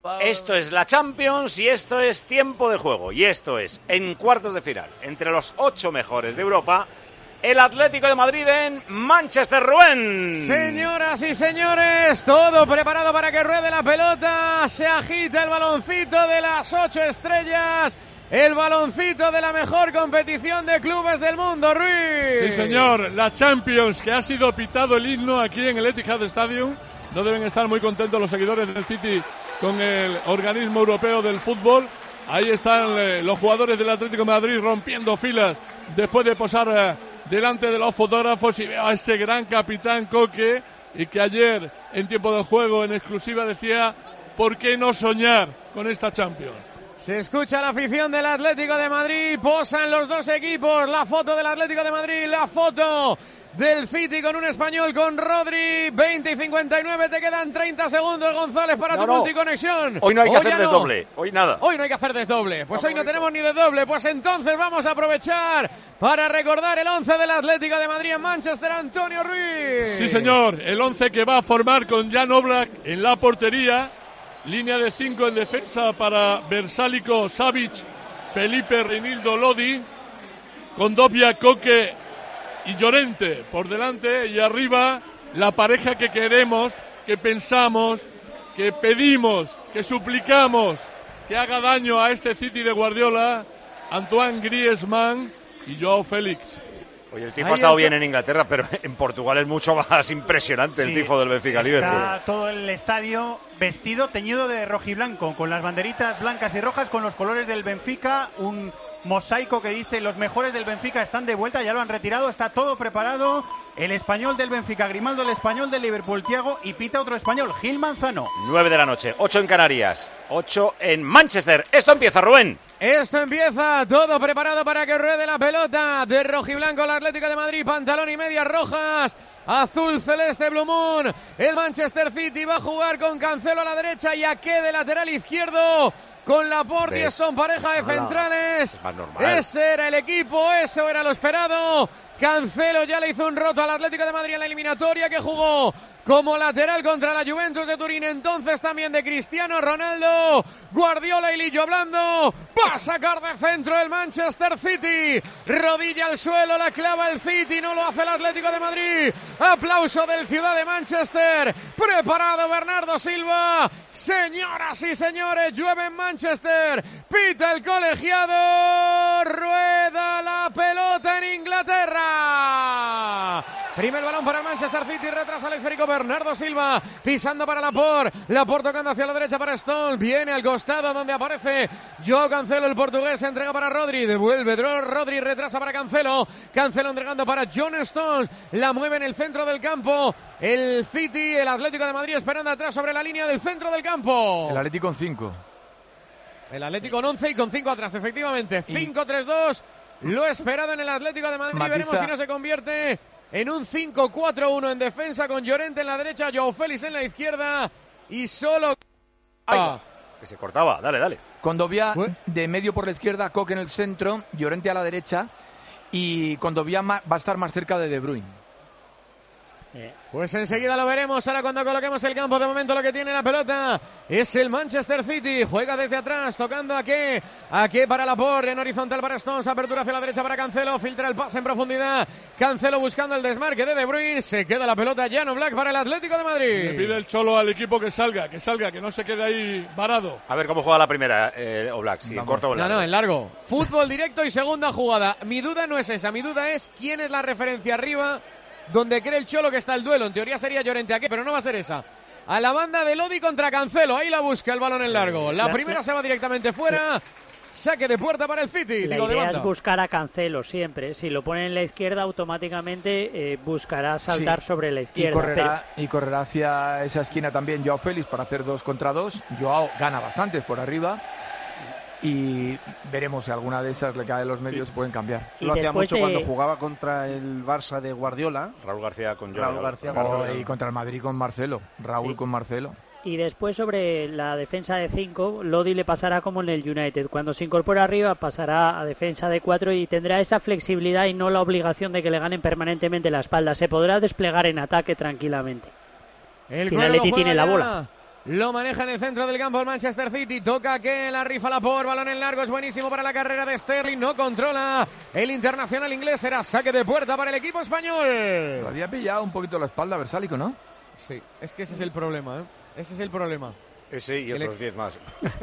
Esto es la Champions y esto es tiempo de juego. Y esto es, en cuartos de final, entre los 8 mejores de Europa, el Atlético de Madrid en Manchester. Rubén. Señoras y señores, todo preparado para que ruede la pelota. Se agita el baloncito de las 8 estrellas. El baloncito de la mejor competición de clubes del mundo, Ruiz. Sí, señor. La Champions, que ha sido pitado el himno aquí en el Etihad Stadium. No deben estar muy contentos los seguidores del City con el organismo europeo del fútbol. Ahí están los jugadores del Atlético de Madrid rompiendo filas después de posar delante de los fotógrafos, y veo a ese gran capitán Coque, y que ayer en tiempo de juego en exclusiva decía: ¿por qué no soñar con esta Champions? Se escucha la afición del Atlético de Madrid, posan los dos equipos, la foto del Atlético de Madrid, la foto del City con un español, con Rodri. 20 y 59, te quedan 30 segundos, González, para tu multiconexión. Hoy no hay que hacer desdoble, hoy nada. Hoy no hay que hacer desdoble, pues hoy no tenemos ni desdoble. Pues entonces vamos a aprovechar para recordar el 11 del Atlético de Madrid en Manchester, Antonio Ruiz. Sí, señor, el 11 que va a formar con Jan Oblak en la portería, línea de 5 en defensa para Versálico, Savic, Felipe, Reinildo, Lodi, Kondogbia, Coque y Llorente por delante, y arriba la pareja que queremos, que pensamos, que pedimos, que suplicamos que haga daño a este City de Guardiola: Antoine Griezmann y Joao Félix. Oye, el tifo ha estado bien en Inglaterra, pero en Portugal es mucho más impresionante el tifo del Benfica Liverpool. Está todo el estadio vestido, teñido de rojiblanco, con las banderitas blancas y rojas, con los colores del Benfica, un mosaico que dice: los mejores del Benfica están de vuelta, ya lo han retirado, está todo preparado. El español del Benfica, Grimaldo, el español del Liverpool, Thiago, y pita otro español, Gil Manzano. 9 de la noche, 8 en Canarias, 8 en Manchester. Esto empieza, Rubén. Esto empieza, todo preparado para que ruede la pelota de rojiblanco el Atlético de Madrid, pantalón y medias rojas, azul celeste Blue Moon. El Manchester City va a jugar con Cancelo a la derecha y Ake de lateral izquierdo, con Laporte y Stone, pareja de centrales. Ese era el equipo, eso era lo esperado. Cancelo ya le hizo un roto al Atlético de Madrid en la eliminatoria, que jugó como lateral contra la Juventus de Turín, entonces también de Cristiano Ronaldo. Guardiola y Lillo hablando, va a sacar de centro el Manchester City, rodilla al suelo, la clava el City, no lo hace el Atlético de Madrid. Aplauso del Ciudad de Manchester, preparado Bernardo Silva. Señoras y señores, llueve en Manchester, pita el colegiado, rueda la pelota en Inglaterra. Primer balón para Manchester City, retrasa el esférico Bernardo Silva, pisando para Laporte tocando hacia la derecha para Stones, viene al costado donde aparece Joao Cancelo, el portugués, entrega para Rodri, devuelve Rodri, retrasa para Cancelo entregando para John Stones, la mueve en el centro del campo, el City, el Atlético de Madrid esperando atrás sobre la línea del centro del campo. El Atlético con 5. El Atlético con 11 y con 5 atrás, efectivamente, 5-3-2, lo esperado en el Atlético de Madrid, veremos si no se convierte en un 5-4-1 en defensa, con Llorente en la derecha, Joao Félix en la izquierda y solo... que se cortaba, dale. Kondogbia de medio por la izquierda, Coque en el centro, Llorente a la derecha, y Kondogbia va a estar más cerca de Bruyne. Pues enseguida lo veremos, ahora cuando coloquemos el campo. De momento lo que tiene la pelota es el Manchester City, juega desde atrás, tocando Ake para Laporte, en horizontal para Stones, apertura hacia la derecha para Cancelo, filtra el pase en profundidad, Cancelo buscando el desmarque de Bruyne, se queda la pelota Jan Oblak para el Atlético de Madrid. Le pide el Cholo al equipo que salga, que no se quede ahí varado. A ver cómo juega la primera, Oblak, si en corto o en largo. No, en largo, fútbol directo y segunda jugada. Mi duda no es esa, mi duda es quién es la referencia arriba donde cree el Cholo que está el duelo. En teoría sería Llorente Ake, pero no va a ser esa. A la banda de Lodi contra Cancelo, ahí la busca el balón en largo. La primera se va directamente fuera. Saque de puerta para el City. La idea es buscar a Cancelo siempre. Si lo ponen en la izquierda, automáticamente buscará saltar sobre la izquierda. Y correrá hacia esa esquina también Joao Félix para hacer 2 contra 2. Joao gana bastantes por arriba. Y veremos si alguna de esas le cae de los medios, pueden cambiar. Lo hacía mucho cuando jugaba contra el Barça de Guardiola. Raúl García con y contra el Madrid con Marcelo. Raúl con Marcelo. Y después sobre la defensa de 5, Lodi le pasará como en el United. Cuando se incorpora arriba pasará a defensa de 4 y tendrá esa flexibilidad y no la obligación de que le ganen permanentemente la espalda. Se podrá desplegar en ataque tranquilamente. El Atleti tiene la bola. Lo maneja en el centro del campo el Manchester City. Toca que la rifa Laporte. Balón en largo. Es buenísimo para la carrera de Sterling. No controla el internacional inglés. Será saque de puerta para el equipo español. Lo había pillado un poquito la espalda Versálico, ¿no? Sí, es que ese es el problema, ¿eh? Ese es el problema. Ese y otros 10 más.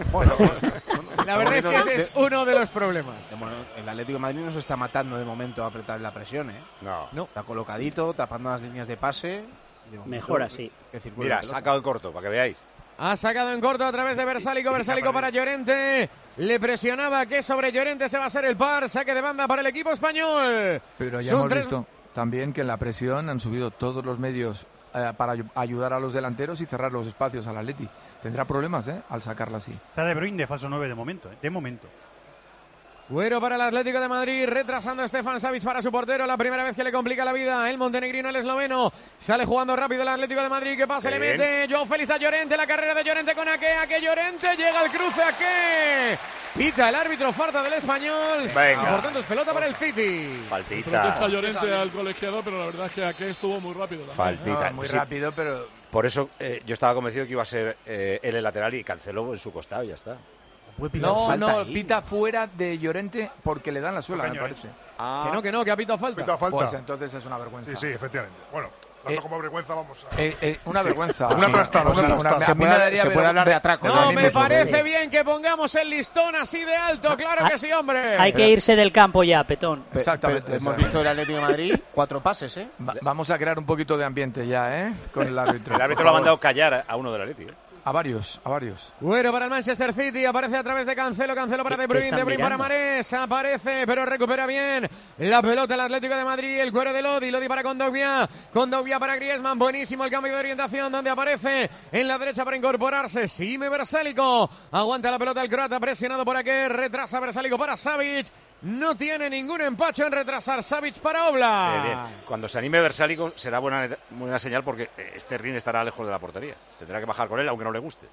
La verdad es que ese es uno de los problemas. Bueno, el Atlético de Madrid no se está matando de momento a apretar la presión, ¿eh? No. Está colocadito, tapando las líneas de pase. Mejor así. Mira, sacado en corto, para que veáis. Ha sacado en corto a través de Versálico. Versálico para Llorente. Le presionaba que sobre Llorente se va a hacer el par. Saque de banda para el equipo español. Pero ya hemos visto también que en la presión han subido todos los medios para ayudar a los delanteros y cerrar los espacios al Atleti. Tendrá problemas, al sacarla así. Está De Bruyne de falso 9 de momento, De momento. Güero para el Atlético de Madrid, retrasando a Stefan Savic para su portero, la primera vez que le complica la vida el montenegrino, el esloveno, sale jugando rápido el Atlético de Madrid, que pase le mete, Joao Félix a Llorente, la carrera de Llorente con Ake Llorente, llega al cruce Ake, pita el árbitro, falta del español, venga, por tanto es pelota para el City. Faltita. Protesta Llorente al colegiado, pero la verdad es que Ake estuvo muy rápido también. Faltita. Muy rápido, pero... Por eso yo estaba convencido que iba a ser él el lateral y Cancelo en su costado y ya está. No, pita fuera de Llorente porque le dan la suela, me parece. Que no, que ha pitado falta. Pita falta. Pues entonces es una vergüenza. Sí, efectivamente. Bueno, tanto como vergüenza vamos a... una vergüenza. Una trastada, Se puede hablar de atraco. No, me parece bien que pongamos el listón así de alto, claro que sí, hombre. Hay que irse del campo ya, Petón. Exactamente. Hemos visto el Atlético de Madrid 4 pases, ¿eh? Vamos a crear un poquito de ambiente ya, con el árbitro. El árbitro lo ha mandado callar a uno del Atlético. A varios. Bueno, para el Manchester City, aparece a través de Cancelo para De Bruyne para Mahrez, aparece, pero recupera bien la pelota el Atlético de Madrid, el cuero de Lodi para Kondogbia para Griezmann, buenísimo el cambio de orientación, donde aparece en la derecha para incorporarse, Sime Versálico, aguanta la pelota el croata, presionado por aquí, retrasa Versálico para Savic, no tiene ningún empacho en retrasar Savic para Oblak. Bien. Cuando se anime Versálico será buena señal porque Sterling estará lejos de la portería, tendrá que bajar con él aunque no le guste.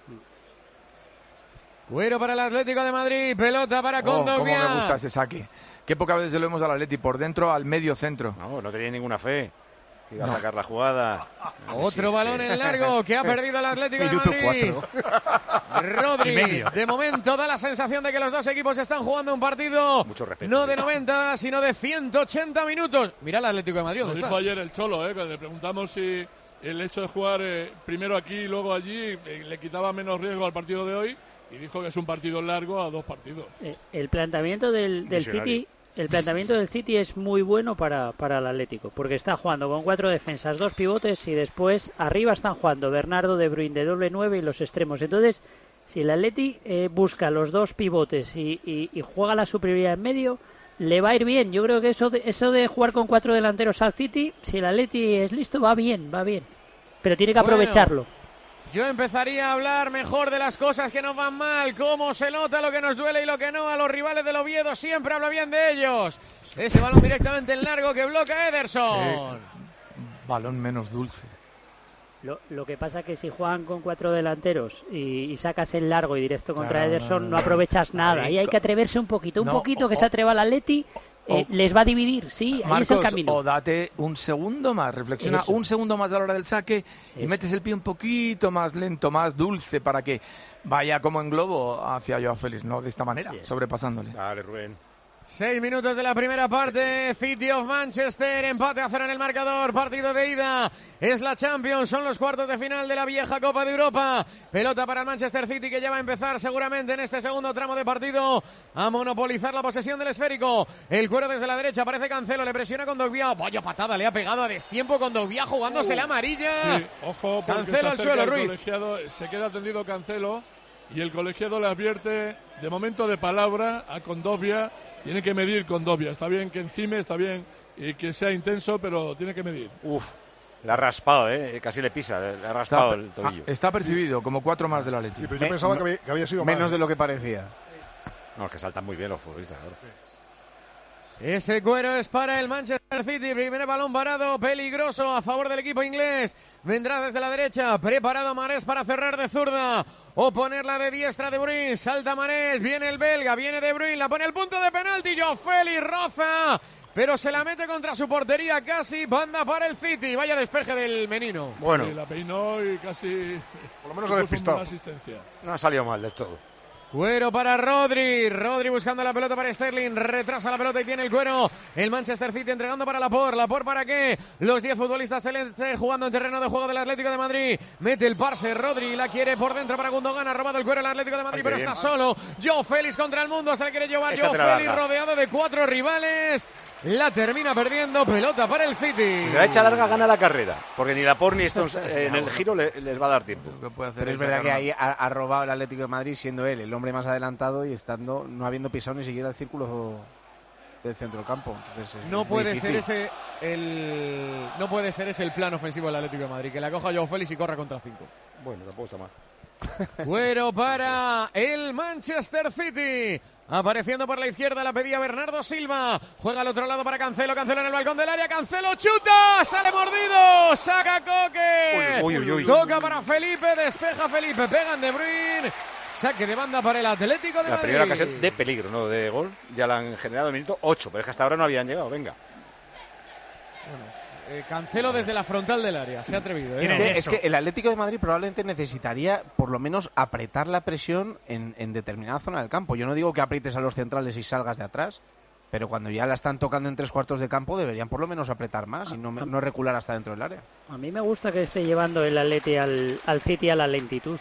Güero para el Atlético de Madrid, pelota para Kondogbia. Cómo me gusta ese saque. Qué pocas veces lo vemos al Atleti, por dentro al medio centro. No tenía ninguna fe que iba a sacar la jugada. Otro balón en largo que ha perdido el Atlético de Madrid. Rodri, de momento da la sensación de que los dos equipos están jugando un partido mucho respeto, no de 90, sino de 180 minutos. Mira el Atlético de Madrid. Lo dijo ayer el Cholo, cuando le preguntamos si el hecho de jugar primero aquí y luego allí le quitaba menos riesgo al partido de hoy, y dijo que es un partido largo a 2 partidos. El planteamiento del City... El planteamiento del City es muy bueno para el Atlético, porque está jugando con 4 defensas, 2 pivotes y después arriba están jugando Bernardo, De Bruyne de doble 9 y los extremos. Entonces, si el Atleti busca los 2 pivotes y juega la superioridad en medio, le va a ir bien. Yo creo que eso de jugar con 4 delanteros al City, si el Atleti es listo, va bien. Pero tiene que aprovecharlo. Yo empezaría a hablar mejor de las cosas que nos van mal, cómo se nota lo que nos duele y lo que no. A los rivales del Oviedo siempre habla bien de ellos. Ese balón directamente en largo que bloquea Ederson. Balón menos dulce. Lo que pasa es que si juegan con 4 delanteros y sacas el largo y directo contra Ederson, no aprovechas nada. Y hay que atreverse un poquito que se atreva el Atleti. Les va a dividir, sí, ahí Marcos, es el camino. O date un segundo más, reflexiona un segundo más a la hora del saque y metes el pie un poquito más lento, más dulce, para que vaya como en globo hacia Joao Félix, no de esta manera, sobrepasándole. Dale, Rubén. 6 minutos de la primera parte, City of Manchester, empate a 0 en el marcador, partido de ida, es la Champions, son los cuartos de final de la vieja Copa de Europa, pelota para el Manchester City que ya va a empezar seguramente en este segundo tramo de partido a monopolizar la posesión del esférico, el cuero desde la derecha, aparece Cancelo, le presiona Kondogbia, vaya patada, le ha pegado a destiempo Kondogbia jugándose la amarilla. Sí, ojo, porque Cancelo al suelo, Ruiz. Colegiado, se queda tendido Cancelo y el colegiado le advierte de momento de palabra a Kondogbia. Tiene que medir Kondogbia. Está bien que encime, está bien que sea intenso, pero tiene que medir. Le ha raspado, casi le pisa, le ha raspado el tobillo. Está percibido como 4 más del Atleti. Sí, pero yo pensaba que había sido menos mal. de lo que parecía. No, es que saltan muy bien los futbolistas. Claro. Ese cuero es para el Manchester City, primer balón parado, peligroso a favor del equipo inglés, vendrá desde la derecha, preparado Mahrez para cerrar de zurda, o ponerla de diestra De Bruyne, salta Mahrez, viene el belga, viene De Bruyne, la pone al punto de penalti, Joao Félix roza, pero se la mete contra su portería casi. Banda para el City. Vaya despeje del menino. Bueno. Sí, la peinó y casi... Por lo menos ha despistado. No ha salido mal del todo. Cuero para Rodri. Rodri buscando la pelota para Sterling. Retrasa la pelota y tiene el cuero. El Manchester City entregando para Laporte. ¿Laporte para qué? Los 10 futbolistas celestes jugando en terreno de juego del Atlético de Madrid. Mete el parse. Rodri la quiere por dentro para Gundogan. Ha robado el cuero el Atlético de Madrid, pero está solo. Joao Félix contra el mundo. Se le quiere llevar Joao Félix rodeado de 4 rivales. La termina perdiendo. Pelota para el City. Si se la echa larga, gana la carrera. Porque ni Laporte ni Stones en el giro les va a dar tiempo. Pero es verdad que ahí ha robado el Atlético de Madrid siendo él el hombre más adelantado y no habiendo pisado ni siquiera el círculo del centro del campo. Entonces, no puede ser ese el plan ofensivo del Atlético de Madrid, que la coja Joao Félix y corra contra 5. Bueno, tampoco está mal. Cuero para el Manchester City. Apareciendo por la izquierda, la pedía Bernardo Silva. Juega al otro lado para Cancelo. Cancelo en el balcón del área. Cancelo chuta. Sale mordido. Saca Coque. Uy. Toca para Felipe. Despeja Felipe. Pegan De Bruyne. Saque de banda para el Atlético de Madrid. La primera ocasión de peligro, no de gol. Ya la han generado en el minuto 8. Pero es que hasta ahora no habían llegado. Venga. Bueno. Cancelo desde la frontal del área, se ha atrevido. Es que el Atlético de Madrid probablemente necesitaría por lo menos apretar la presión en determinada zona del campo. Yo no digo que aprietes a los centrales y salgas de atrás, pero cuando ya la están tocando en 3/4 de campo deberían por lo menos apretar más y no recular hasta dentro del área. A mí me gusta que esté llevando el Atleti al City a la lentitud.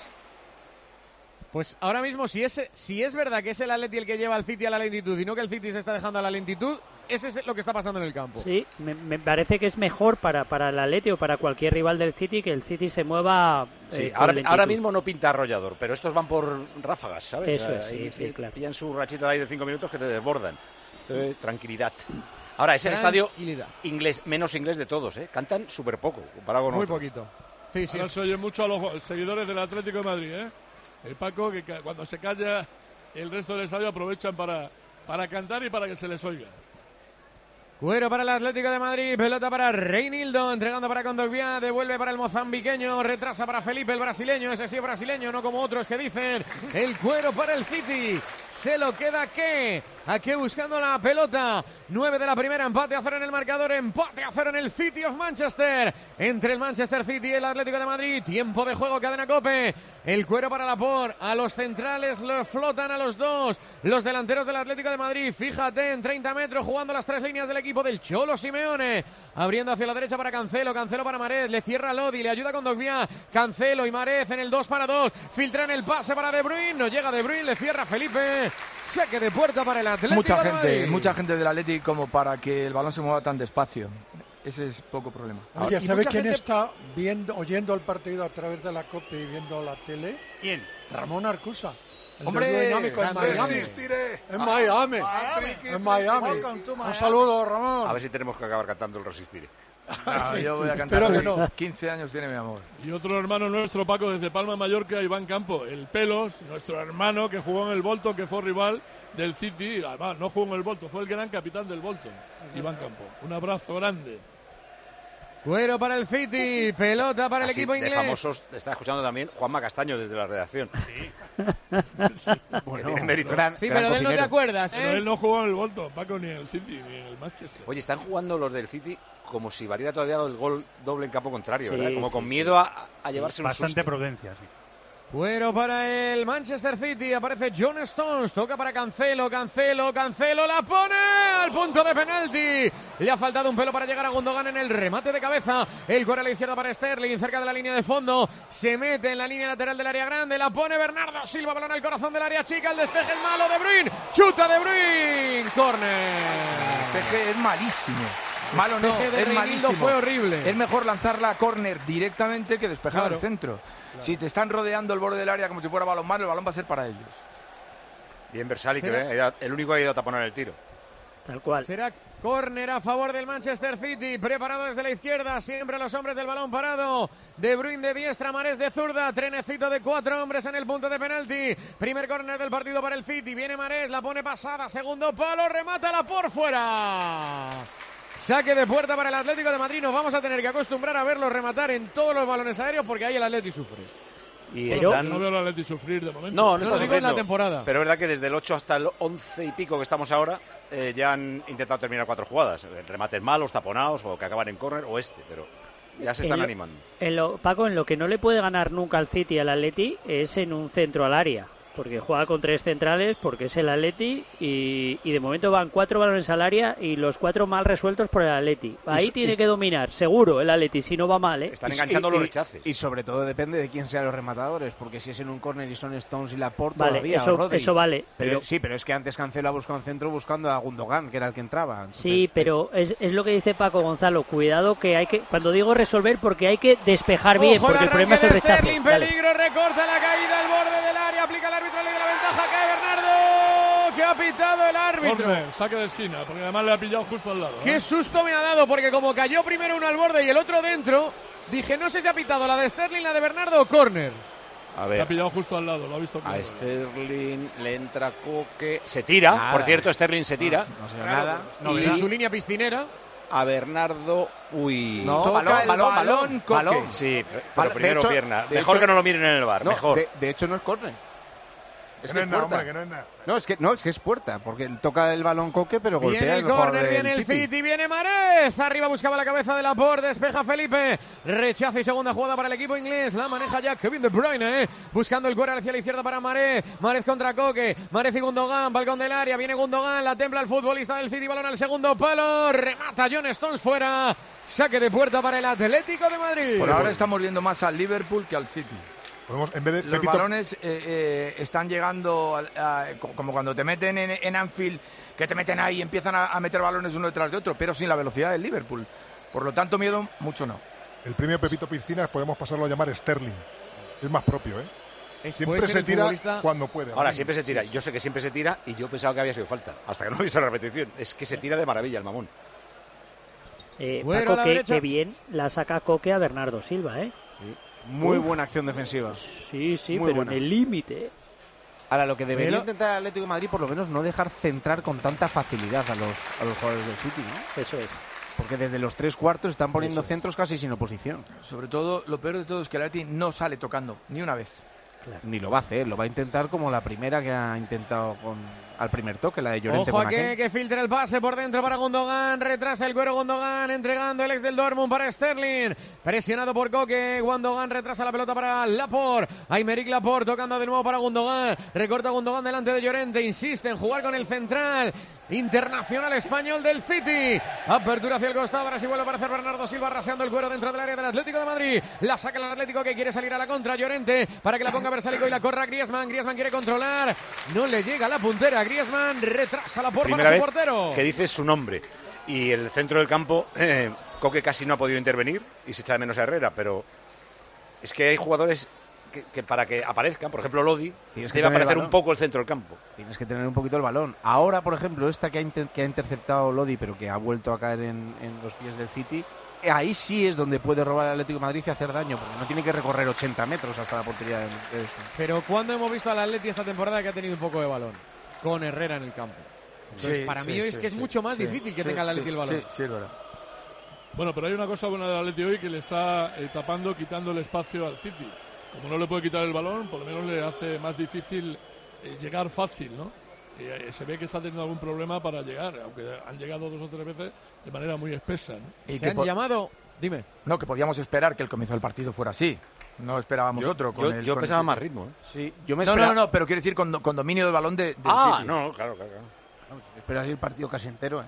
Pues ahora mismo, si es verdad que es el Atleti el que lleva al City a la lentitud y no que el City se está dejando a la lentitud, ese es lo que está pasando en el campo. Sí, me parece que es mejor para el Atleti o para cualquier rival del City que el City se mueva. Sí, ahora mismo no pinta arrollador, pero estos van por ráfagas, ¿sabes? Eso es, sí, claro. Pillan su rachita ahí de 5 minutos que te desbordan. Entonces, tranquilidad. Ahora, es el estadio inglés, menos inglés de todos, ¿eh? Cantan súper poco, comparado con muy otros. Poquito. Sí. Ahora se oye mucho a los seguidores del Atlético de Madrid, ¿eh? Paco, que cuando se calla el resto del estadio aprovechan para cantar y para que se les oiga. Cuero para el Atlético de Madrid, pelota para Reinildo, entregando para Kondogbia, devuelve para el mozambiqueño, retrasa para Felipe, el brasileño, ese sí es brasileño, no como otros que dicen, el cuero para el City, se lo queda Ake buscando la pelota, 9 de la primera, empate a 0 en el marcador, empate a 0 en el City of Manchester, entre el Manchester City y el Atlético de Madrid, tiempo de juego, cadena COPE, el cuero para Laporte, a los centrales lo flotan a los dos, los delanteros del Atlético de Madrid, fíjate, en 30 metros, jugando las 3 líneas del equipo del Cholo Simeone, abriendo hacia la derecha para Cancelo para Marez, le cierra Lodi, le ayuda con Kondogbia, Cancelo y Marez en el 2-2, filtran el pase para De Bruyne, no llega De Bruyne, le cierra Felipe, saque de puerta para el Atlético de Madrid. Mucha gente del Atlético como para que el balón se mueva tan despacio. Ese es poco problema. Oye, ¿sabe quién está oyendo el partido a través de la COPE y viendo la tele? ¿Quién? Ramón Arcusa. ¡Hombre! En Miami. Un saludo, Ramón. A ver si tenemos que acabar cantando el Resistiré. No, yo voy a cantar. Espero que no. 15 años tiene mi amor. Y otro hermano nuestro, Paco, desde Palma, Mallorca, Iván Campo. El Pelos, nuestro hermano que jugó en el Bolton, que fue rival del City. Además, no jugó en el Bolton, fue el gran capitán del Bolton, Iván Campo. Un abrazo grande. Cuero para el City, pelota para el equipo inglés. De famosos, está escuchando también Juanma Castaño desde la redacción. Sí. Bueno, tiene mérito. Sí, pero de él no te acuerdas. Pero él no jugó en el Bolton, Paco, ni en el City, ni en el Manchester. Oye, están jugando los del City como si valiera todavía el gol doble en campo contrario, ¿verdad? Como con miedo a llevarse un susto. Bastante prudencia, sí. Cuero para el Manchester City, aparece John Stones, toca para Cancelo, la pone al punto de penalti. Le ha faltado un pelo para llegar a Gundogan en el remate de cabeza. El cuero a la izquierda para Sterling, cerca de la línea de fondo. Se mete en la línea lateral del área grande, la pone Bernardo Silva, balón al corazón del área chica, el despeje es malo, De Bruyne, chuta De Bruyne, córner. El despeje es malísimo. Malo no, es malísimo. Fue horrible. Es mejor lanzarla a córner directamente que despejar al centro. Claro. Si te están rodeando el borde del área como si fuera balonmano, el balón va a ser para ellos. Bien Versali, que el único que ha ido a taponar el tiro. Tal cual. Será córner a favor del Manchester City, preparado desde la izquierda, siempre los hombres del balón parado. De Bruyne de diestra, Mahrez de zurda, trenecito de 4 hombres en el punto de penalti. Primer córner del partido para el City, viene Mahrez, la pone pasada, segundo palo, remátala por fuera. Saque de puerta para el Atlético de Madrid. Nos vamos a tener que acostumbrar a verlo rematar en todos los balones aéreos porque ahí el Atlético sufre. Y Pero están... no veo al Atleti sufrir de momento. No está digo en la sufriendo. temporada. Pero es verdad que desde el 8 hasta el 11 y pico que estamos ahora, ya han intentado terminar 4 jugadas. Remates malos, taponados, o que acaban en córner, o pero ya se están animando. Paco, en lo que no le puede ganar nunca al City y al Atleti es en un centro al área. Porque juega con 3 centrales, porque es el Atleti y de momento van 4 balones al área y los 4 mal resueltos por el Atleti. Ahí tiene que dominar, seguro, el Atleti, si no va mal, ¿eh? Están enganchando los rechaces. Y sobre todo depende de quién sean los rematadores, porque si es en un córner y son Stones y Laporte Vale, todavía, eso vale. Pero es que antes Cancelo ha buscado un centro buscando a Gundogan, que era el que entraba. Entonces, sí, pero es lo que dice Paco Gonzalo, cuidado que hay que, cuando digo resolver, porque hay que despejar bien, porque el problema es el rechace. Sterling, peligro, recorta la caída al borde del área, aplica el árbitro, le da la ventaja. Cae Bernardo, que ha pitado el árbitro. Corner, saque de esquina, porque además le ha pillado justo al lado. Qué susto me ha dado, porque como cayó primero uno al borde y el otro dentro, dije, no sé si ha pitado la de Sterling, la de Bernardo o córner. A ver. Le ha pillado justo al lado, lo ha visto claro. A Sterling le entra Coque. Se tira, nada. Por cierto, Sterling se tira. No se nada. Y en su línea piscinera. A Bernardo, No, balón, Coque. Sí, pero primero hecho, pierna. Mejor que no lo miren en el bar, no, mejor. De hecho no es córner. Es que no es nada, hombre, que no es nada. No, es que es puerta, porque toca el balón Coque, pero golpea viene el córner, viene el City. City, viene Mahrez. Arriba buscaba la cabeza de Laporte, despeja Felipe. Rechazo y segunda jugada para el equipo inglés. La maneja ya Kevin De Bruyne, buscando el cuero hacia la izquierda para Mahrez. Mahrez contra Coque. Mahrez y Gundogan, balcón del área. Viene Gundogan, la templa el futbolista del City. Balón al segundo palo. Remata John Stones fuera. Saque de puerta para el Atlético de Madrid. Por ahora estamos viendo más al Liverpool que al City. En vez de los balones están llegando como cuando te meten en Anfield, que te meten ahí y empiezan a meter balones uno detrás de otro, pero sin la velocidad del Liverpool. Por lo tanto, miedo mucho no. El premio Pepito Piscinas podemos pasarlo a llamar Sterling. Es más propio, ¿eh? Siempre se tira cuando puede. Ahora, siempre se tira. Yo sé que siempre se tira y yo pensaba que había sido falta. Hasta que no he visto la repetición. Es que se tira de maravilla el mamón. Paco, que bien la saca Coque a Bernardo Silva, ¿eh? Sí. Muy buena acción defensiva. Sí, muy pero buena. En el límite. Ahora, lo que debería intentar el Atlético de Madrid, por lo menos, no dejar centrar con tanta facilidad a los jugadores del City, ¿no? Eso es. Porque desde los 3/4 están poniendo centros casi sin oposición. Sobre todo, lo peor de todo es que el Atlético no sale tocando, ni una vez. Claro. Ni lo va a hacer, lo va a intentar como la primera que ha intentado al primer toque, la de Llorente. Ojo aquí que filtra el pase por dentro para Gundogan, retrasa el cuero Gundogan, entregando el ex del Dortmund para Sterling, presionado por Coque, Gundogan retrasa la pelota para Laporte, Aymeric Laporte tocando de nuevo para Gundogan, recorta Gundogan delante de Llorente, insiste en jugar con el central, internacional español del City, apertura hacia el costado, ahora sí vuelve a aparecer Bernardo Silva raseando el cuero dentro del área del Atlético de Madrid, la saca el Atlético que quiere salir a la contra, Llorente para que la ponga Versalico y la corra Griezmann quiere controlar, no le llega la puntera, Griezmann retrasa la puerta para su portero. Que dice su nombre y el centro del campo, Coque casi no ha podido intervenir y se echa de menos a Herrera, pero es que hay jugadores que para que aparezcan, por ejemplo Lodi, debe aparecer un poco el centro del campo. Tienes que tener un poquito el balón. Ahora, por ejemplo, esta que ha interceptado Lodi, pero que ha vuelto a caer en los pies del City, ahí sí es donde puede robar el Atlético de Madrid y hacer daño, porque no tiene que recorrer 80 metros hasta la portería de eso. Pero ¿cuándo hemos visto al Atleti esta temporada que ha tenido un poco de balón? Con Herrera en el campo. Entonces, para mí es que es mucho más difícil que tenga el Atleti el balón. Sí, es verdad. Bueno, pero hay una cosa buena del Atleti hoy que le está quitando el espacio al City. Como no le puede quitar el balón, por lo menos le hace más difícil llegar fácil, ¿no? Se ve que está teniendo algún problema para llegar, aunque han llegado 2 o 3 veces de manera muy espesa, ¿no? Y se han llamado... Dime. No, que podíamos esperar que el comienzo del partido fuera así. No esperábamos otro. Yo pensaba más ritmo, ¿eh? Sí, no, pero quiero decir con dominio del balón del City. No, claro. Esperas el partido casi entero, ¿eh?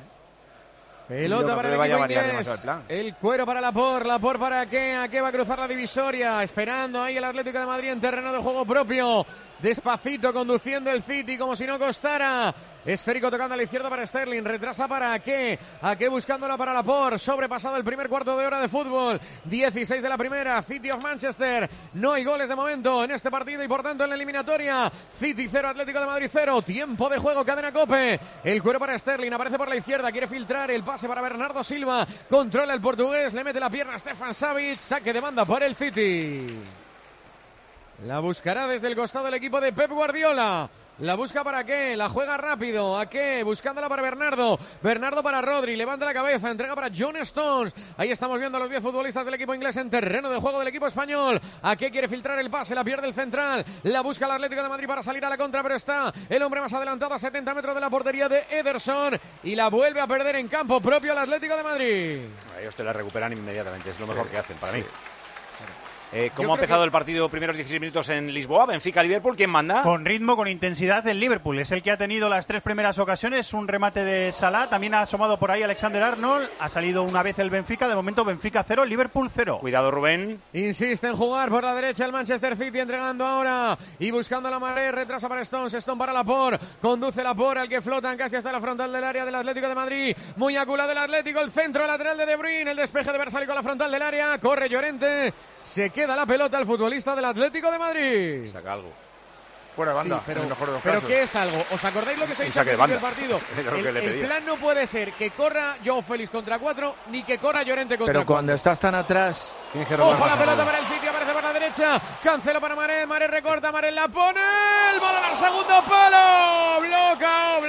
Pelota para el equipo inglés. El cuero para Laporte para qué, a qué va a cruzar la divisoria, esperando ahí el Atlético de Madrid en terreno de juego propio, despacito conduciendo el City como si no costara. Esférico tocando a la izquierda para Sterling, retrasa para a qué buscándola para Laporte, sobrepasado el primer cuarto de hora de fútbol, 16 de la primera, City of Manchester, no hay goles de momento en este partido y por tanto en la eliminatoria, City 0, Atlético de Madrid 0, tiempo de juego, cadena COPE, el cuero para Sterling, aparece por la izquierda, quiere filtrar, el pase para Bernardo Silva, controla el portugués, le mete la pierna a Stefan Savic, saque de banda para el City. La buscará desde el costado del equipo de Pep Guardiola. La busca para qué, la juega rápido, ¿a qué? Buscándola para Bernardo. Bernardo para Rodri, levanta la cabeza, entrega para John Stones. Ahí estamos viendo a los 10 futbolistas del equipo inglés en terreno de juego del equipo español. ¿A qué quiere filtrar el pase? La pierde el central. La busca el Atlético de Madrid para salir a la contra, pero está el hombre más adelantado a 70 metros de la portería de Ederson. Y la vuelve a perder en campo propio el Atlético de Madrid. Ellos te la recuperan inmediatamente, es lo mejor que hacen para mí. ¿Cómo ha empezado el partido primeros 16 minutos en Lisboa? Benfica-Liverpool, ¿quién manda? Con ritmo, con intensidad el Liverpool. Es el que ha tenido las 3 primeras ocasiones. Un remate de Salah. También ha asomado por ahí Alexander-Arnold. Ha salido una vez el Benfica. De momento Benfica 0, Liverpool 0. Cuidado, Rubén. Insiste en jugar por la derecha el Manchester City, entregando ahora y buscando la Maré. Retrasa para Stones. Stone para Laporte. Conduce Laporte al que flotan casi hasta la frontal del área del Atlético de Madrid. Muy aculado el Atlético. El centro lateral de De Bruyne. El despeje de Versalico a la frontal del área. Corre Llorente. Se queda la pelota al futbolista del Atlético de Madrid. Saca algo. Fuera de banda, sí, pero, en el mejor de los pero casos. ¿qué es algo? ¿Os acordáis lo que se hizo al principio del partido? El plan no puede ser que corra Joao Félix contra 4 ni que corra Llorente contra 4. Pero cuando estás tan atrás... Ojo la pelota para el City, aparece por la derecha. Cancelo para Maré, Maré recorta, Maré la pone. El balón al segundo palo. Bloca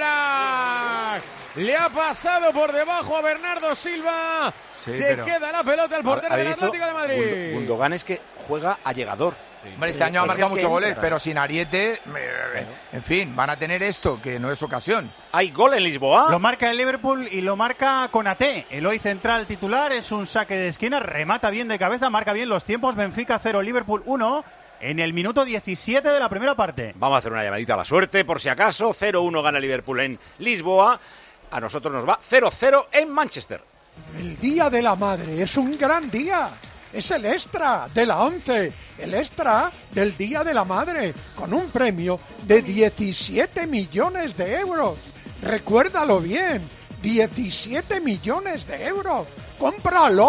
Oblak. Le ha pasado por debajo a Bernardo Silva. Sí, se queda la pelota al portero del Atlético de Madrid. Gundogan es que juega a llegador. Sí. Hombre, este año ha marcado muchos goles, pero sin Ariete, en fin, van a tener esto, que no es ocasión. Hay gol en Lisboa. Lo marca el Liverpool y lo marca Konaté. El hoy central titular es un saque de esquina, remata bien de cabeza, marca bien los tiempos. Benfica 0, Liverpool 1 en el minuto 17 de la primera parte. Vamos a hacer una llamadita a la suerte, por si acaso. 0-1 gana Liverpool en Lisboa. A nosotros nos va 0-0 en Manchester. El Día de la Madre es un gran día. Es el extra de la 11, el extra del Día de la Madre, con un premio de 17 millones de euros. Recuérdalo bien, 17 millones de euros. ¡Cómpralo!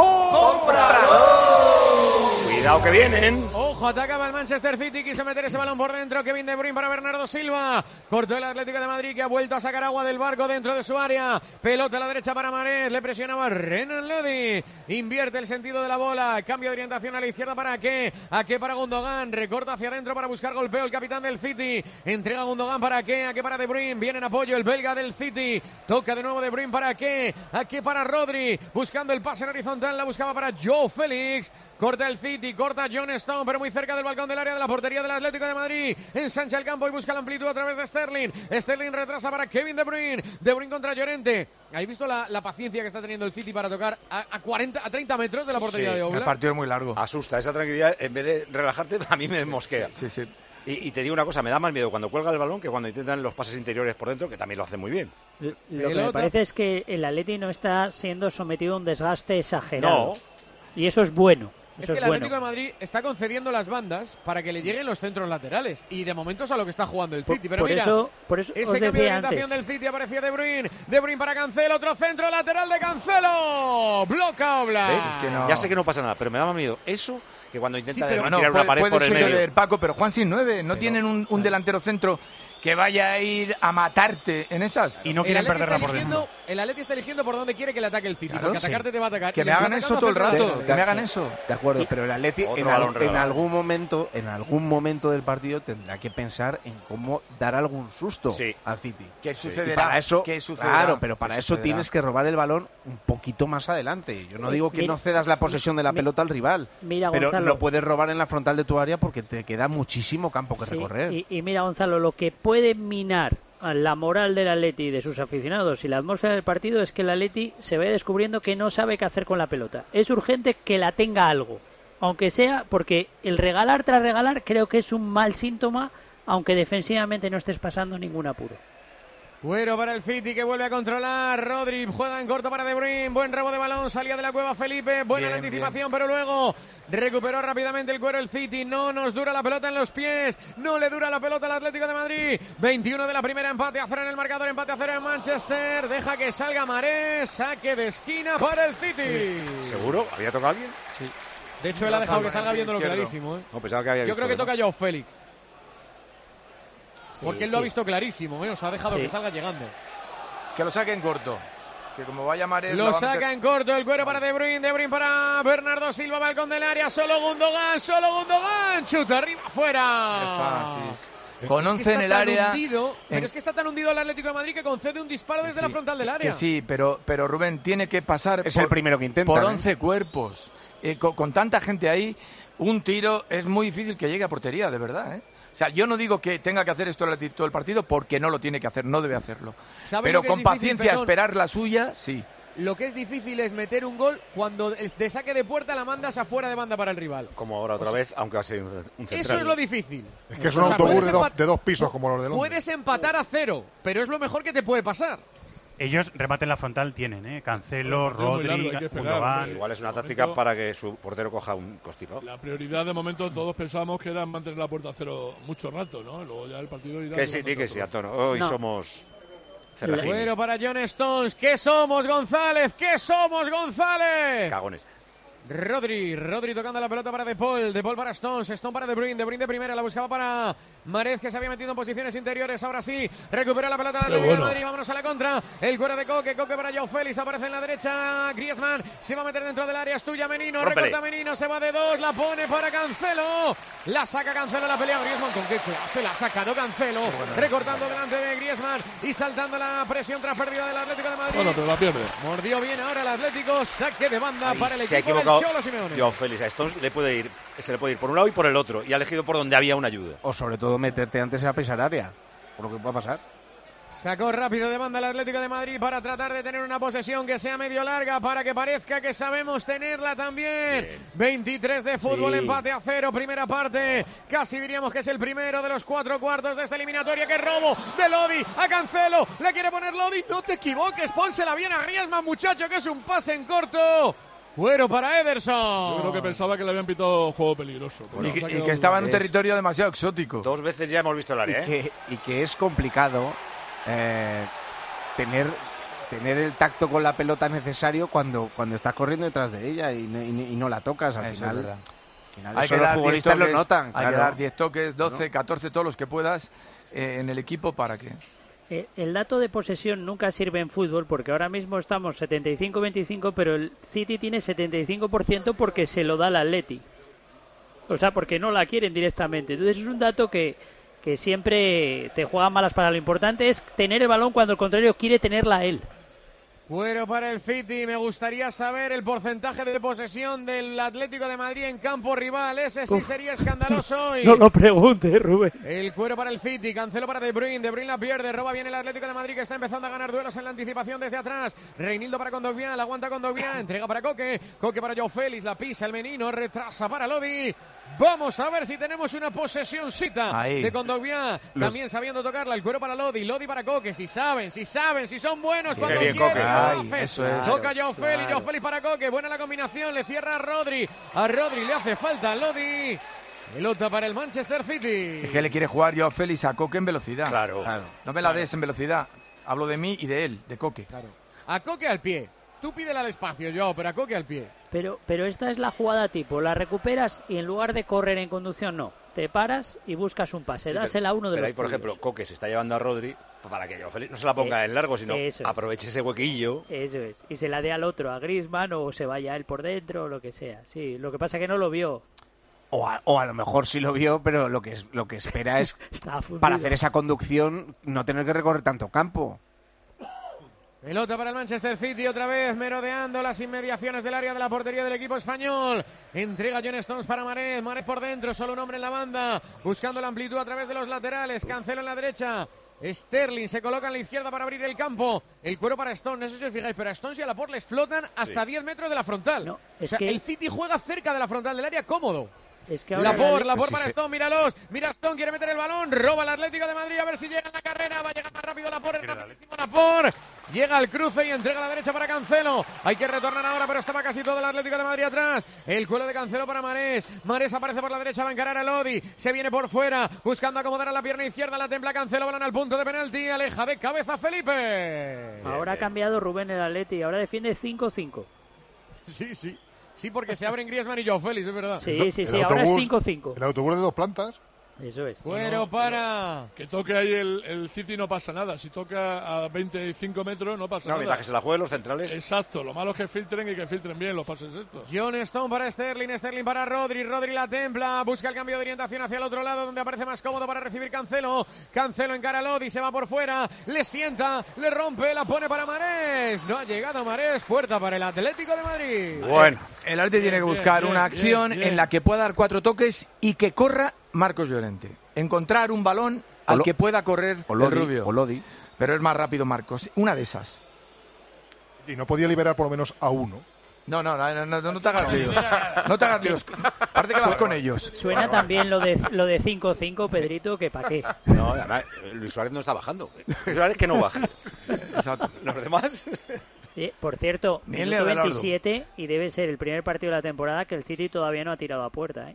¡Cómpralo! Cuidado que vienen. Ojo, atacaba el Manchester City, quiso meter ese balón por dentro. Kevin De Bruyne para Bernardo Silva. Cortó el Atlético de Madrid, que ha vuelto a sacar agua del barco dentro de su área. Pelota a la derecha para Mahrez, le presionaba Renan Lodi. Invierte el sentido de la bola, cambio de orientación a la izquierda para qué. A qué para Gundogan, recorta hacia adentro para buscar golpeo el capitán del City. Entrega a Gundogan para qué, a qué para De Bruyne. Viene en apoyo el belga del City. Toca de nuevo De Bruyne para qué, a qué para Rodri. Buscando el pase en horizontal, la buscaba para Joao Félix. Corta el City, corta John Stone, pero muy cerca del balcón del área de la portería del Atlético de Madrid. Ensancha el campo y busca la amplitud a través de Sterling. Sterling retrasa para Kevin De Bruyne. De Bruyne contra Llorente. ¿Habéis visto la paciencia que está teniendo el City para tocar a 30 metros de la portería de Oblak? El partido es muy largo. Asusta, esa tranquilidad, en vez de relajarte, a mí me mosquea. Sí. Y te digo una cosa, me da más miedo cuando cuelga el balón que cuando intentan los pases interiores por dentro, que también lo hacen muy bien. Lo que me parece es que el Atleti no está siendo sometido a un desgaste exagerado. No. Y eso es bueno. Es que el Atlético de Madrid está concediendo las bandas para que le lleguen los centros laterales. Y de momento es a lo que está jugando el City. Pero mira, por eso ese cambio de orientación del City, aparecía De Bruyne. De Bruyne para Cancelo, otro centro lateral de Cancelo. Bloca Oblak. Es que no. Ya sé que no pasa nada, pero me da más miedo eso que cuando intenta tirar una pared por el medio. Paco, pero Juan sin 9, ¿no tienen un delantero centro que vaya a ir a matarte en esas? Y no quieren perderla por dentro. El Atleti está eligiendo por dónde quiere que le ataque el City, porque atacarte te va a atacar. Que me hagan eso todo el rato, que me hagan eso. De acuerdo, pero el Atleti en algún momento del partido tendrá que pensar en cómo dar algún susto al City. ¿Qué sucederá? Y para eso, ¿Qué sucederá? Claro, pero para eso tienes que robar el balón un poquito más adelante. Yo no digo que no cedas la posesión de la pelota al rival, pero lo puedes robar en la frontal de tu área porque te queda muchísimo campo que recorrer. Y mira, Gonzalo, lo que puede minar la moral del Atleti y de sus aficionados y la atmósfera del partido es que el Atleti se ve descubriendo que no sabe qué hacer con la pelota. Es urgente que la tenga algo, aunque sea porque el regalar tras regalar creo que es un mal síntoma, aunque defensivamente no estés pasando ningún apuro. Bueno para el City, que vuelve a controlar. Rodri juega en corto para De Bruyne. Buen robo de balón, salía de la cueva Felipe. Buena la anticipación, pero luego recuperó rápidamente el cuero el City. No nos dura la pelota en los pies. No le dura la pelota al Atlético de Madrid. 21 de la primera, empate a 0 en el marcador. Empate a 0 en Manchester. Deja que salga Mahrez. Saque de esquina para el City. ¿Seguro? ¿Había tocado alguien? Sí. De hecho, él ha dejado que salga viéndolo clarísimo. No, pensaba que había visto. Yo creo que toca Joao Félix. Porque él lo ha visto clarísimo, o sea, ha dejado que salga llegando. Que lo saque en corto. Que como vaya Mahrez... Lo saca en corto, el cuero para De Bruyne para Bernardo Silva, balcón del área, solo Gundogan, chuta arriba, fuera. Con 11 en el área. Pero es que está tan hundido el Atlético de Madrid que concede un disparo desde la frontal del área. Que sí, pero Rubén tiene que pasar el primero que intenta, por 11 cuerpos. Con tanta gente ahí, un tiro es muy difícil que llegue a portería, de verdad, ¿eh? O sea, yo no digo que tenga que hacer esto todo el partido porque no lo tiene que hacer, no debe hacerlo. Pero con paciencia esperar la suya, sí. Lo que es difícil es meter un gol cuando de saque de puerta la mandas afuera de banda para el rival. Como ahora otra vez, aunque va a ser un central. Eso es lo difícil. Es que es un autobús de dos pisos como los de Londres. Puedes empatar a 0, pero es lo mejor que te puede pasar. Ellos remate en la frontal tienen, Cancelo, Rodri, Gundogan. Igual es una táctica para que su portero coja un constipado. La prioridad de momento todos pensábamos que era mantener la puerta a 0 mucho rato, ¿no? Luego ya el partido irá. Que sí, Antonio. Hoy somos... Bueno, para John Stones. ¿Qué somos, González? ¿Qué somos, González? Cagones. Rodri tocando la pelota para De Paul para Stones, Stone para De Bruyne de primera, la buscaba para Mahrez, que se había metido en posiciones interiores, ahora sí, recupera la pelota la Atlético de Madrid, vámonos a la contra, el cuero de Coque para Joao Félix, aparece en la derecha, Griezmann, se va a meter dentro del área, es tuya Menino, recorta Menino, se va de 2, la pone para Cancelo, la saca Cancelo, la pelea Griezmann, con qué clase la ha sacado Cancelo, recortando delante de Griezmann y saltando la presión tras pérdida del Atlético de Madrid. Bueno, pero la pierde. Mordió bien ahora el Atlético, saque de banda para el equipo del Cholo Simeone. Joao Félix, a Stones se le puede ir por un lado y por el otro, y ha elegido por donde había una ayuda. O sobre todo meterte antes a pisar área, por lo que pueda pasar. Sacó rápido de banda el Atlético de Madrid para tratar de tener una posesión que sea medio larga para que parezca que sabemos tenerla también. Bien. 23 de fútbol, empate a 0, primera parte. Casi diríamos que es el primero de los 4 cuartos de esta eliminatoria. ¡Qué robo de Lodi a Cancelo! Le quiere poner Lodi, no te equivoques, pónsela bien a Griezmann, muchacho, que es un pase en corto. Fuero para Ederson. Yo creo que pensaba que le habían pitado juego peligroso. Y que estaba en un territorio demasiado exótico. 2 veces ya hemos visto el área. Y que es complicado tener el tacto con la pelota necesario cuando estás corriendo detrás de ella y no la tocas. Al final hay que dar los futbolistas lo notan. Hay que dar 10 toques, 12, 14, todos los que puedas en el equipo para que... El dato de posesión nunca sirve en fútbol porque ahora mismo estamos 75-25, pero el City tiene 75% porque se lo da al Atleti. O sea, porque no la quieren directamente. Entonces es un dato que siempre te juega malas para. Lo importante es tener el balón cuando el contrario quiere tenerla él. Bueno, para el City, me gustaría saber el porcentaje de posesión del Atlético de Madrid en campo rival. Ese sí sería escandaloso. No lo preguntes, Rubén. El cuero para el City, Cancelo para De Bruyne la pierde, roba bien el Atlético de Madrid que está empezando a ganar duelos en la anticipación desde atrás. Reinildo para Kondogbia, la aguanta Kondogbia, entrega para Coque para Joao Félix, la pisa el Menino, retrasa para Lodi. Vamos a ver si tenemos una posesioncita de Kondogbia, también sabiendo tocarla, el cuero para Lodi para Coque, si saben, si son buenos cuando quieren. Toca Joao Félix para Coque, buena la combinación, le cierra a Rodri le hace falta a Lodi. Pelota para el Manchester City. Es que le quiere jugar Joao Félix a Coque en velocidad. Claro. No me la des en velocidad, hablo de mí y de él, de Coque. Claro. A Coque al pie. Tú pídele al espacio, Joao, pero a Coque al pie. Pero esta es la jugada tipo, la recuperas y en lugar de correr en conducción, no. Te paras y buscas un pase, dásela a uno de los ahí, por ejemplo, Coque se está llevando a Rodri para que Joao Félix no se la ponga en largo, sino aproveche ese huequillo. Eso es, y se la dé al otro, a Griezmann, o se vaya él por dentro, o lo que sea. Sí, lo que pasa es que no lo vio. O a lo mejor sí lo vio, pero lo que espera es, para hacer esa conducción, no tener que recorrer tanto campo. Pelota para el Manchester City, otra vez merodeando las inmediaciones del área de la portería del equipo español. Entrega John Stones para Mahrez por dentro, solo un hombre en la banda, buscando la amplitud a través de los laterales. Cancelo en la derecha. Sterling se coloca en la izquierda para abrir el campo. El cuero para Stones, no sé si os fijáis, pero a Stones y a Laporte les flotan hasta 10 metros de la frontal. No, el City juega cerca de la frontal del área, cómodo. Es que ahora Laporte para Stone, míralos. Mira Stone, quiere meter el balón, roba el Atlético de Madrid, a ver si llega en la carrera, va a llegar más rápido Laporte, rapidísimo Laporte. Llega al cruce y entrega a la derecha para Cancelo. Hay que retornar ahora, pero estaba casi todo el Atlético de Madrid atrás. El cuelo de Cancelo para Mahrez. Mahrez aparece por la derecha, va a encarar a Lodi. Se viene por fuera, buscando acomodar a la pierna izquierda, la templa Cancelo, balón al punto de penalti, aleja de cabeza Felipe. Ahora ha cambiado Rubén el Atleti, ahora defiende 5-5. Sí, porque se abren Griezmann y Joao Félix, es verdad. Sí, ahora es 5-5. El autobús de 2 plantas. Eso es. Cuero para... Que toque ahí el City no pasa nada. Si toca a 25 metros no pasa nada. Mientras que se la jueguen los centrales. Exacto. Lo malo es que filtren y que filtren bien los pases estos. John Stone para Sterling para Rodri la templa, busca el cambio de orientación hacia el otro lado donde aparece más cómodo para recibir Cancelo encara a Lodi, se va por fuera, le sienta, le rompe, la pone para Marés, no ha llegado Marés, puerta para el Atlético de Madrid. Bueno, el Atlético tiene que buscar una acción en la que pueda dar 4 toques y que corra Marcos Llorente, encontrar un balón al que pueda correr el rubio, o Lodi. Pero es más rápido Marcos, una de esas. Y no podía liberar por lo menos a uno. No te hagas líos. No te hagas líos. Aparte que vas con ellos. Suena también lo de 5-5, Pedrito, que pa' qué. No, además, Luis Suárez no está bajando. Luis Suárez que no baje. Exacto. Los demás... Por cierto, Bien, minuto Leo 27 y debe ser el primer partido de la temporada que el City todavía no ha tirado a puerta, ¿eh?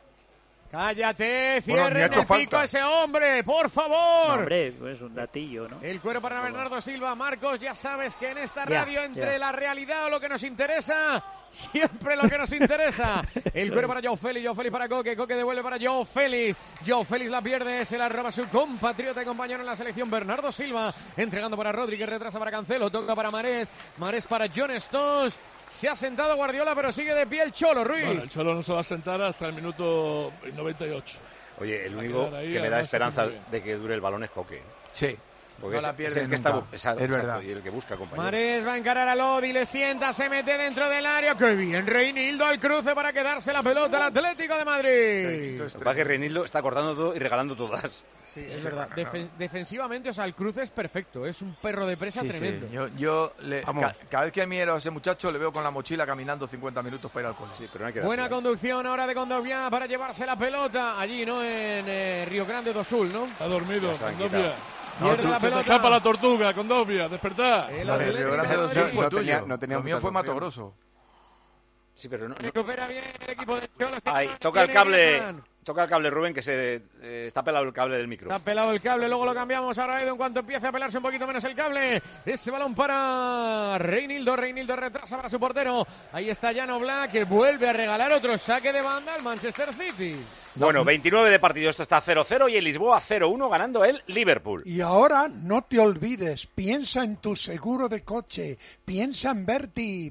Cállate, cierre en el pico a ese hombre, por favor. No, hombre, es un datillo, ¿no? El cuero para Bernardo Silva. Marcos, ya sabes que en esta radio entre la realidad o lo que nos interesa, siempre lo que nos interesa. El cuero para Joao Félix para Coque devuelve para Joao Félix la pierde, se la roba su compatriota y compañero en la selección Bernardo Silva, entregando para Rodri, que retrasa para Cancelo, toca para Marés para John Stones. Se ha sentado Guardiola, pero sigue de pie el Cholo, Ruiz. Bueno, el Cholo no se va a sentar hasta el minuto 98. Oye, el único que me da esperanza de que dure el balón es Coque. Sí. Porque no la pierde el que nunca. está, es verdad. Y el que busca, compañero. Marés va a encarar a Lodi, le sienta, se mete dentro del área. ¡Qué bien! Reinildo al cruce para quedarse la pelota al Atlético de Madrid. Lo que pasa es que Reinildo está cortando todo y regalando todas. Sí, es verdad. Defensivamente, o sea, el cruce es perfecto. Es un perro de presa tremendo. Sí. Cada vez que miro a ese muchacho le veo con la mochila caminando 50 minutos para ir al cole. Sí, pero no hay que buena conducción ahora de Condovia para llevarse la pelota. Allí, ¿no? En Río Grande do Sul, ¿no? Ha dormido, Condovia. Se te escapa la tortuga, Condovia, despertad. No tenía lo mío fue Mato Grosso. Sí, pero no. Recupera bien el equipo de Cholo. Ahí, toca el cable. Toca el cable, Rubén, que se está pelado el cable del micro. Está pelado el cable, luego lo cambiamos. Ahora Edu, en cuanto empiece a pelarse un poquito menos el cable. Ese balón para Reinildo retrasa para su portero. Ahí está Jan Oblak, que vuelve a regalar otro saque de banda al Manchester City. Bueno, 29 de partido, esto está 0-0 y el Lisboa 0-1 ganando el Liverpool. Y ahora no te olvides, piensa en tu seguro de coche, piensa en Berti,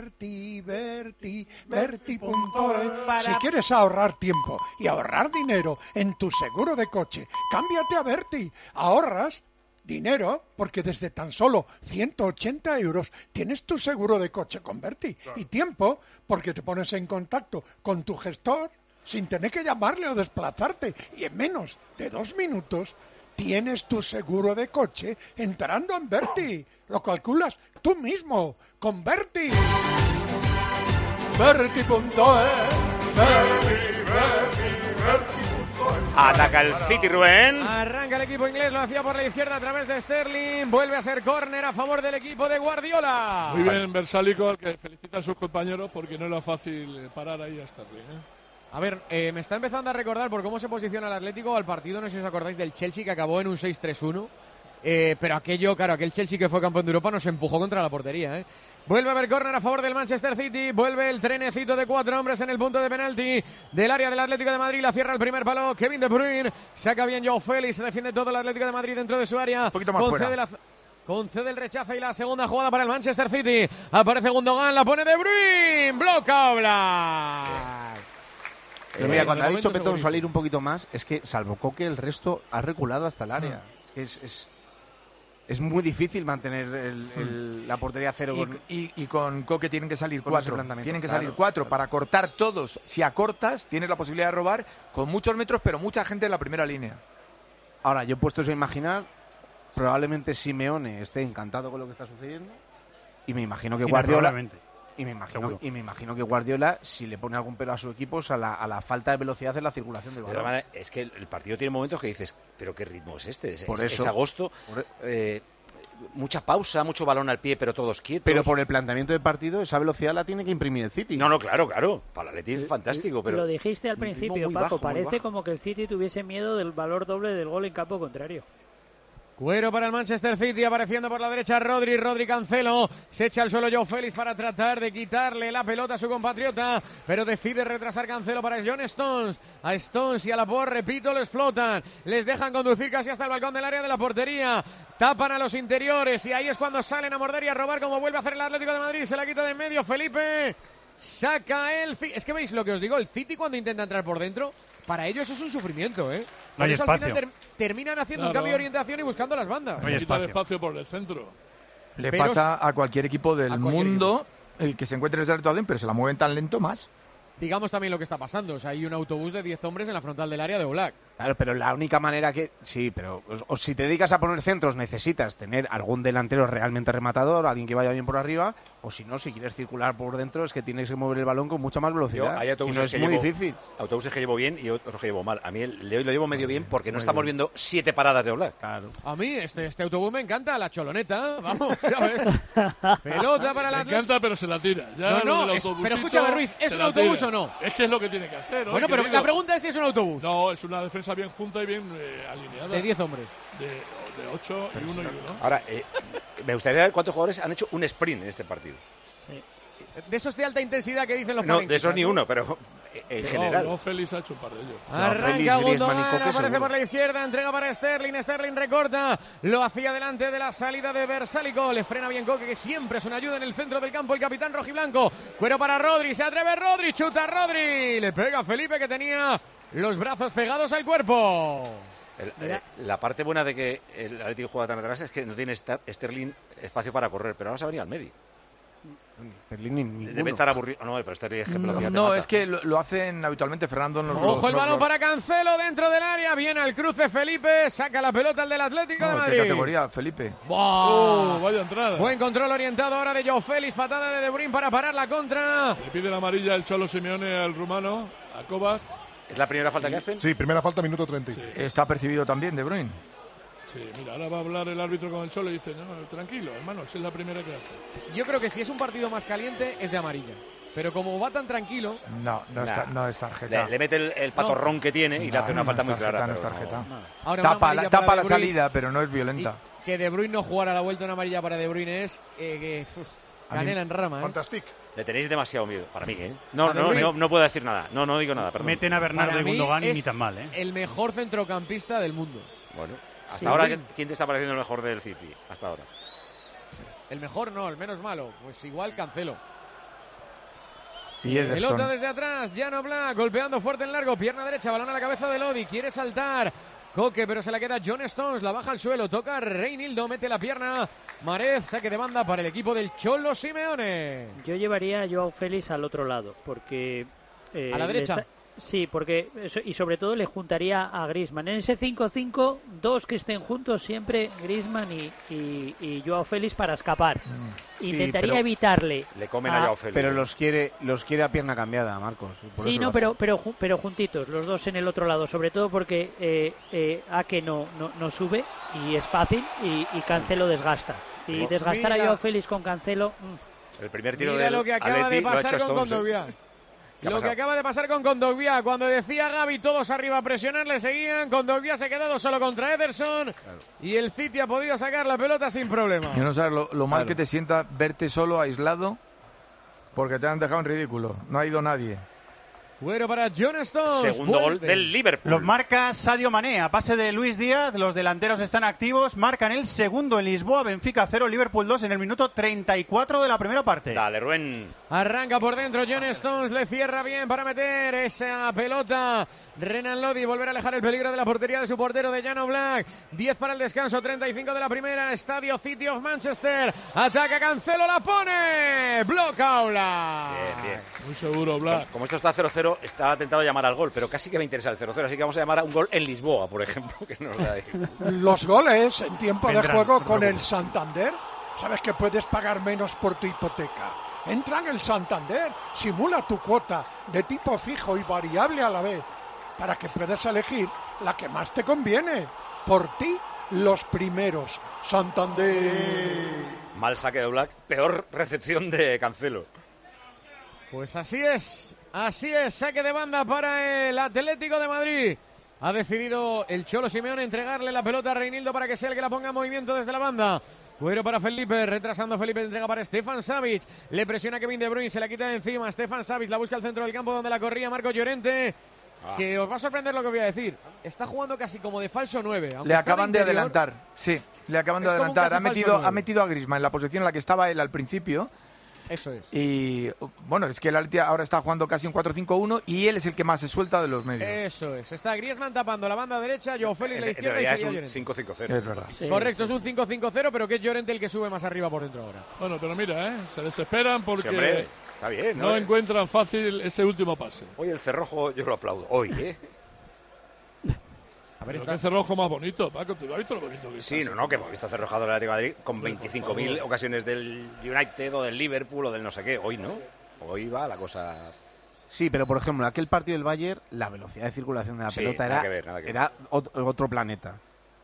Berti.es. Si quieres ahorrar tiempo y ahorrar dinero en tu seguro de coche, cámbiate a Berti, ahorras dinero, porque desde tan solo 180 euros tienes tu seguro de coche con Berti. Claro. Y tiempo, porque te pones en contacto con tu gestor sin tener que llamarle o desplazarte. Y en menos de 2 minutos tienes tu seguro de coche entrando en Berti. Lo calculas tú mismo con Berti. Berti.es. Ataca el City, Rubén. Arranca el equipo inglés, lo hacía por la izquierda a través de Sterling. Vuelve a ser córner a favor del equipo de Guardiola. Muy bien, Versálico, al que felicita a sus compañeros porque no era fácil parar ahí a Sterling, A ver, me está empezando a recordar por cómo se posiciona el Atlético al partido, no sé si os acordáis del Chelsea que acabó en un 6-3-1. Pero aquel Chelsea que fue campeón de Europa nos empujó contra la portería, Vuelve a haber córner a favor del Manchester City. Vuelve el trenecito de 4 hombres en el punto de penalti del área del Atlético de Madrid. La cierra el primer palo Kevin De Bruyne. Saca bien Joao Félix. Se defiende todo el Atlético de Madrid dentro de su área. Un poquito más fuera. Concede el rechazo y la segunda jugada para el Manchester City. Aparece Gundogan, la pone De Bruyne. Bloca Oblak. Pero mira, cuando ha dicho Petón salir un poquito más, es que salvo Coque, el resto ha reculado hasta el área. Es muy difícil mantener la portería cero. Y con Coque tienen que salir 4. Tienen que salir 4 para cortar todos. Si acortas, tienes la posibilidad de robar con muchos metros, pero mucha gente en la primera línea. Ahora, yo he puesto eso a imaginar, probablemente Simeone esté encantado con lo que está sucediendo. Y me imagino que Guardiola... Y me imagino que Guardiola, si le pone algún pero a su equipo, a la falta de velocidad en la circulación del balón. Es que el partido tiene momentos que dices, ¿pero qué ritmo es este? Por eso, es agosto, mucha pausa, mucho balón al pie, pero todos quietos. Pero por el planteamiento del partido, esa velocidad la tiene que imprimir el City. No, claro. Para el Atleti es fantástico. Pero lo dijiste al principio, Paco, parece como que el City tuviese miedo del valor doble del gol en campo contrario. Cuero para el Manchester City, apareciendo por la derecha Rodri Cancelo, se echa al suelo Joao Félix para tratar de quitarle la pelota a su compatriota, pero decide retrasar Cancelo para John Stones. A Stones y a Laporte, repito, les flotan, les dejan conducir casi hasta el balcón del área de la portería, tapan a los interiores y ahí es cuando salen a morder y a robar, como vuelve a hacer el Atlético de Madrid. Se la quita de en medio Felipe, saca el... Es que veis lo que os digo, el City cuando intenta entrar por dentro, para ellos es un sufrimiento, ¿eh? No hay espacio. Al final terminan haciendo un cambio de orientación y buscando las bandas. No hay espacio por el centro. Le pasa a cualquier equipo del mundo el que se encuentre en esa situación, pero se la mueven tan lento más. Digamos también lo que está pasando. O sea, hay un autobús de 10 hombres en la frontal del área de Oblak. Claro, pero la única manera que... Sí, pero o si te dedicas a poner centros necesitas tener algún delantero realmente rematador, alguien que vaya bien por arriba, o si no, si quieres circular por dentro es que tienes que mover el balón con mucha más velocidad. Hay autobuses si no, es que muy llevo, difícil. Autobuses que llevo bien y otros que llevo mal. A mí el de hoy lo llevo medio bien porque no estamos viendo 7 paradas de Oblak. Claro. A mí este autobús me encanta, la choloneta, vamos, ya ves. Pelota para la... Me encanta, pero se la tira. Ya no, pero escúchame, Ruiz, ¿es un autobús o no? Es que es lo que tiene que hacer, ¿no? Bueno, pero la pregunta es si es un autobús. No, es una defensa bien junta y bien alineada. De 10 hombres. De 8 y 1 y 1. Ahora, me gustaría saber cuántos jugadores han hecho un sprint en este partido. Sí. De esos de alta intensidad que dicen los No, de esos ni uno, pero en general. No, Félix ha hecho un par de ellos. Arranca Gundogan, aparece por la izquierda, entrega para Sterling recorta, lo hacía delante de la salida de Versálico, le frena bien Coque, que siempre es una ayuda en el centro del campo, el capitán rojiblanco. Cuero para Rodri, se atreve Rodri, chuta Rodri, le pega a Felipe, que tenía los brazos pegados al cuerpo. La parte buena de que el Atlético juega tan atrás es que no tiene Sterling espacio para correr, pero ahora se ha venido al medio. Debe estar aburrido. No, pero Sterling es que velocidad no, es que lo hacen habitualmente Fernando en los... Ojo el balón para Cancelo dentro del área, viene al cruce Felipe, saca la pelota el del Atlético de Madrid. ¿Qué categoría, Felipe? Vaya entrada. Buen control orientado ahora de Joao Félix, patada de Bruyne para parar la contra. Le pide la amarilla el Cholo Simeone al rumano, a Kovac. ¿Es la primera falta que hacen? Sí, primera falta, minuto 30. Sí. Está percibido también De Bruyne. Sí, mira, ahora va a hablar el árbitro con el Cholo y dice, no, tranquilo, hermano, si es la primera que hace. Yo creo que si es un partido más caliente es de amarilla. Pero como va tan tranquilo... No es tarjeta. Le mete el patorrón que tiene y le hace una falta muy clara. No es tarjeta. Ahora tapa la salida, pero no es violenta. Que De Bruyne no jugara la vuelta una amarilla para De Bruyne es canela en rama. Fantastic. Le tenéis demasiado miedo, para mí, ¿eh? No puedo decir nada. No digo nada, perdón. Meten a Bernardo y Gundogan y ni tan mal, ¿eh? El mejor centrocampista del mundo. Bueno, hasta ahora, ¿quién te está pareciendo el mejor del City? Hasta ahora. El mejor no, el menos malo. Pues igual Cancelo. Y Ederson. Pelota desde atrás, Jan Oblak golpeando fuerte en largo, pierna derecha, balón a la cabeza de Lodi, quiere saltar Coque, pero se la queda John Stones, la baja al suelo, toca Reinildo, mete la pierna, Marez, saque de banda para el equipo del Cholo Simeone. Yo llevaría a Joao Félix al otro lado, porque... ¿A la derecha? Sí, porque y sobre todo le juntaría a Griezmann. En ese 5-5, dos que estén juntos siempre, Griezmann y Joao Félix para escapar. Intentaría evitarle. Le comen a Joao Félix. Pero los quiere a pierna cambiada, Marcos. Sí, no, pero juntitos, los dos en el otro lado, sobre todo porque Ake no sube y es fácil y Cancelo desgasta. Y desgastar a Joao Félix con Cancelo... El primer tiro de lo que acaba de pasar con Kondogbia. Lo que acaba de pasar con Kondogbia, cuando decía Gavi todos arriba a presionar, le seguían, Kondogbia se ha quedado solo contra Ederson y el City ha podido sacar la pelota sin problema. Yo no sabes lo mal que te sienta verte solo, aislado, porque te han dejado en ridículo, no ha ido nadie. Bueno, para John Stones. Segundo gol del Liverpool. Los marca Sadio Mané a pase de Luis Díaz. Los delanteros están activos. Marcan el segundo en Lisboa. Benfica 0, Liverpool 2 en el minuto 34 de la primera parte. Dale, Rubén. Arranca por dentro John Stones. Le cierra bien para meter esa pelota. Renan Lodi volverá a alejar el peligro de la portería de su portero de Jan Oblak. 10 para el descanso, 35 de la primera. Estadio City of Manchester. Ataca Cancelo, la pone. Bloca Oblak. Bien. Muy seguro, Oblak. Como esto está 0-0, estaba tentado llamar al gol, pero casi que me interesa el 0-0. Así que vamos a llamar a un gol en Lisboa, por ejemplo, que nos da ahí. Los goles en tiempo de juego con el Santander. ¿Sabes que puedes pagar menos por tu hipoteca? Entra en el Santander, simula tu cuota de tipo fijo y variable a la vez, para que puedas elegir la que más te conviene. Por ti, los primeros. Santander. Mal saque de Oblak, peor recepción de Cancelo. Pues así es, saque de banda para el Atlético de Madrid. Ha decidido el Cholo Simeone entregarle la pelota a Reinildo para que sea el que la ponga en movimiento desde la banda. Cuero para Felipe, retrasando Felipe, entrega para Stefan Savic. Le presiona Kevin De Bruyne, se la quita de encima. Stefan Savic la busca al centro del campo donde la corría Marco Llorente. Que os va a sorprender lo que voy a decir. Está jugando casi como de falso 9. Le acaban de adelantar. Sí, le acaban de adelantar. Ha metido a Griezmann en la posición en la que estaba él al principio. Eso es. Y bueno, es que el Atleti ahora está jugando casi un 4-5-1 y él es el que más se suelta de los medios. Eso es. Está Griezmann tapando la banda derecha, Joao Félix la izquierda y es un Llorente. 5-5-0. Es verdad. Sí, correcto, es un 5-5-0, pero que es Llorente el que sube más arriba por dentro ahora. Bueno, pero mira, se desesperan porque sí, hombre, está bien, no encuentran fácil ese último pase. Hoy el cerrojo yo lo aplaudo. Hoy, A ver, está el cerrojo más bonito, Paco. ¿Tú has visto lo bonito que sí, no, que hemos visto cerrojado del Atlético de Madrid con 25.000 ocasiones del United o del Liverpool o del no sé qué. Hoy no. Hoy va la cosa. Sí, pero por ejemplo, aquel partido del Bayern, la velocidad de circulación de la pelota era otro planeta.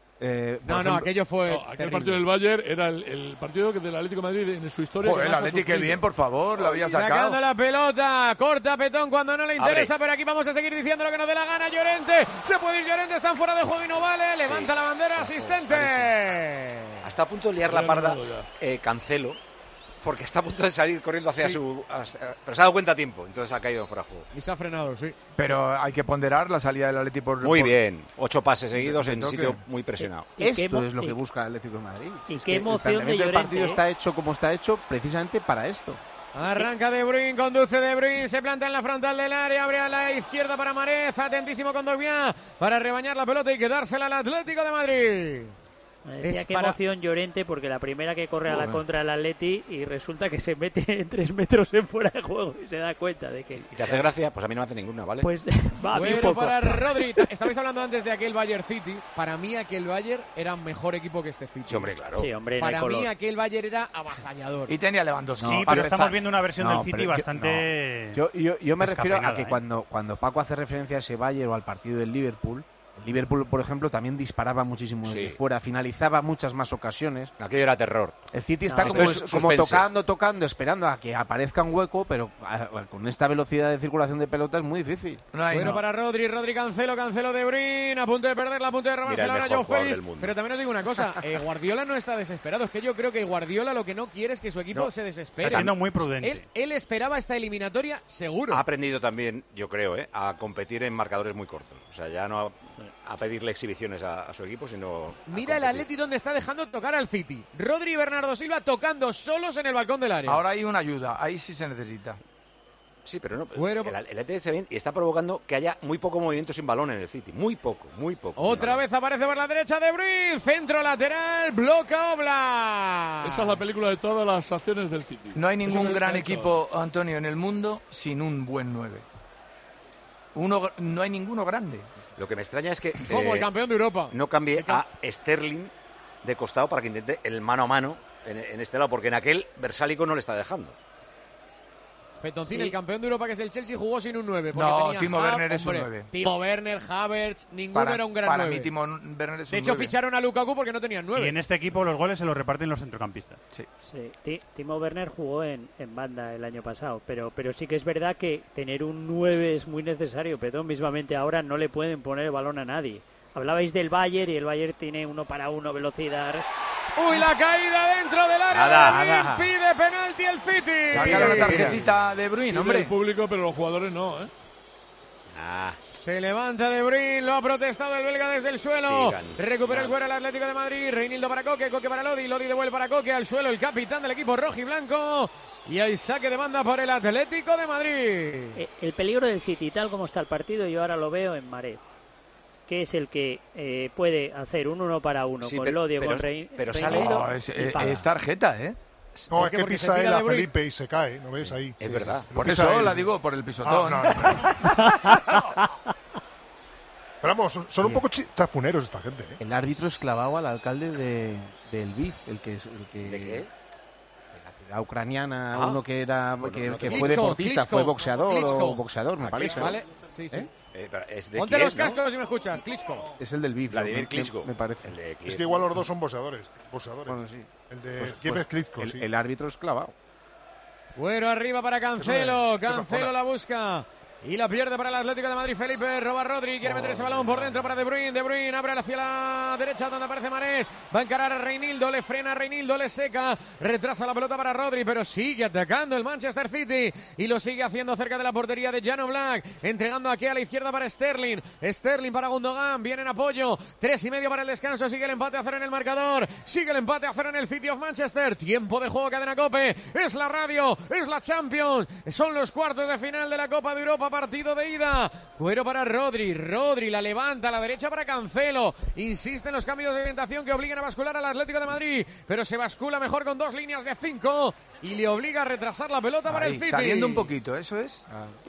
Aquello fue. Aquel partido del Bayern era el partido del Atlético de Madrid en su historia. Joder, el Atlético, qué bien, por favor, lo había sacado. Sacando la pelota, corta Petón cuando no le interesa, pero aquí vamos a seguir diciendo lo que nos dé la gana. Llorente, se puede ir Llorente, están fuera de juego y no vale. Levanta la bandera, asistente. Hasta a punto de liar la parda, Cancelo. Porque está a punto de salir corriendo hacia pero se ha dado cuenta a tiempo, entonces ha caído fuera de juego. Y se ha frenado, sí. Pero hay que ponderar la salida del Atlético Muy bien, 8 pases seguidos en un sitio muy presionado. Esto es lo que busca el Atlético de Madrid. Y qué emoción de Llorente. El partido está hecho como está hecho precisamente para esto. Arranca De Bruyne, conduce De Bruyne, se planta en la frontal del área, abre a la izquierda para Marez, atentísimo con Dogbia para rebañar la pelota y quedársela al Atlético de Madrid. Decía qué emoción Llorente, porque la primera que corre a la contra del Atleti y resulta que se mete en 3 metros en fuera de juego y se da cuenta de que... ¿Y te hace gracia? Pues a mí no me hace ninguna, ¿vale? Pues va bueno, un poco. Para Rodri. Estabais hablando antes de aquel Bayern City. Para mí aquel Bayern era mejor equipo que este City. Sí, hombre, claro. Sí, hombre, para mí aquel Bayern era avasallador. Y tenía Lewandowski. Sí, pero estamos viendo una versión del City bastante... Yo me refiero a que cuando Paco hace referencia a ese Bayern o al partido del Liverpool... El Liverpool, por ejemplo, también disparaba muchísimo desde fuera, finalizaba muchas más ocasiones. Aquello era terror. El City está como tocando, esperando a que aparezca un hueco, pero con esta velocidad de circulación de pelota es muy difícil. Para Rodri Cancelo De Bruyne, a punto de perderla, a punto de robarse ahora Joao Félix. Pero también os digo una cosa, Guardiola no está desesperado. Es que yo creo que Guardiola lo que no quiere es que su equipo se desespere. Está siendo muy prudente. Él esperaba esta eliminatoria seguro. Ha aprendido también, yo creo, a competir en marcadores muy cortos. O sea, ya no a pedirle exhibiciones a su equipo, sino... Mira el Atleti donde está dejando tocar al City. Rodri y Bernardo Silva tocando solos en el balcón del área. Ahora hay una ayuda, ahí sí se necesita. Sí, pero no. El Atleti se ve y está provocando que haya muy poco movimiento sin balón en el City. Muy poco. Otra vez aparece por la derecha De Bruyne, centro lateral, bloca Oblak. Esa es la película de todas las acciones del City. No hay ningún gran equipo, Antonio, en el mundo sin un buen 9. No hay ninguno grande. Lo que me extraña es que... Como el campeón de Europa. No cambie a Sterling de costado para que intente el mano a mano en este lado, porque en aquel Versálico no le está dejando. Petoncín, el campeón de Europa que es el Chelsea, jugó sin un 9. No, Timo Werner es un 9. Timo Werner, Havertz, ninguno era un gran 9. Para mí Timo Werner es un 9. De hecho, ficharon a Lukaku porque no tenían 9. Y en este equipo los goles se los reparten los centrocampistas. Sí. Timo Werner jugó en banda el año pasado, pero sí que es verdad que tener un 9 es muy necesario. Petón, mismamente ahora no le pueden poner el balón a nadie. Hablabais del Bayern y el Bayern tiene 1 para 1 velocidad. ¡Uy, la caída dentro del área! Nada. Pide penalti el City. Saca la tarjetita De Bruyne, hombre. El público, pero los jugadores no, Se levanta De Bruyne, lo ha protestado el belga desde el suelo. Recupera el cuero el Atlético de Madrid. Reinildo para Coque para Lodi devuelve para Coque al suelo, el capitán del equipo rojo y blanco. Y hay saque de banda por el Atlético de Madrid. El peligro del City, tal como está el partido, yo ahora lo veo en Marez, que es el que puede hacer un 1 para 1 con Lodi con Reinildo. Pero sale... No, es tarjeta, ¿eh? No, es que pisa él a Felipe y se cae, ¿no ves ahí? Es verdad. Por eso la digo, por el pisotón. No. Pero vamos, son un poco chafuneros esta gente, ¿eh? El árbitro es clavado al alcalde de Lviv, el que ¿De qué? La ucraniana, uno que era que fue deportista, fue boxeador, me parece. ¿Vale? Sí. ¿Es de Ponte Kiev, los cascos y me escuchas, Klitschko. Es el del Lviv. Vladimir Klitschko. Me parece. El de Kiev. Es que igual los dos son boxeadores. Bueno, sí. El de Kiev es Klitschko, sí. El árbitro es clavado. Bueno, arriba para Cancelo. Cancelo la busca. Y la pierde para el Atlético de Madrid. Felipe roba Rodri, quiere meter ese balón por dentro para De Bruyne. De Bruyne abre hacia la derecha donde aparece Mané. Va a encarar a Reinildo, le frena a Reinildo, le seca. Retrasa la pelota para Rodri, pero sigue atacando el Manchester City. Y lo sigue haciendo cerca de la portería de Jan Oblak. Entregando aquí a la izquierda para Sterling. Sterling para Gundogan, viene en apoyo. 3:30 para el descanso, sigue el empate a 0 en el marcador. Sigue el empate a 0 en el City of Manchester. Tiempo de juego, Cadena COPE. Es la radio, es la Champions. Son los cuartos de final de la Copa de Europa. Partido de ida. Cuero para Rodri. Rodri la levanta a la derecha para Cancelo. Insiste en los cambios de orientación que obligan a bascular al Atlético de Madrid. Pero se bascula mejor con 2 líneas de 5 y le obliga a retrasar la pelota para el City. Saliendo un poquito, eso es.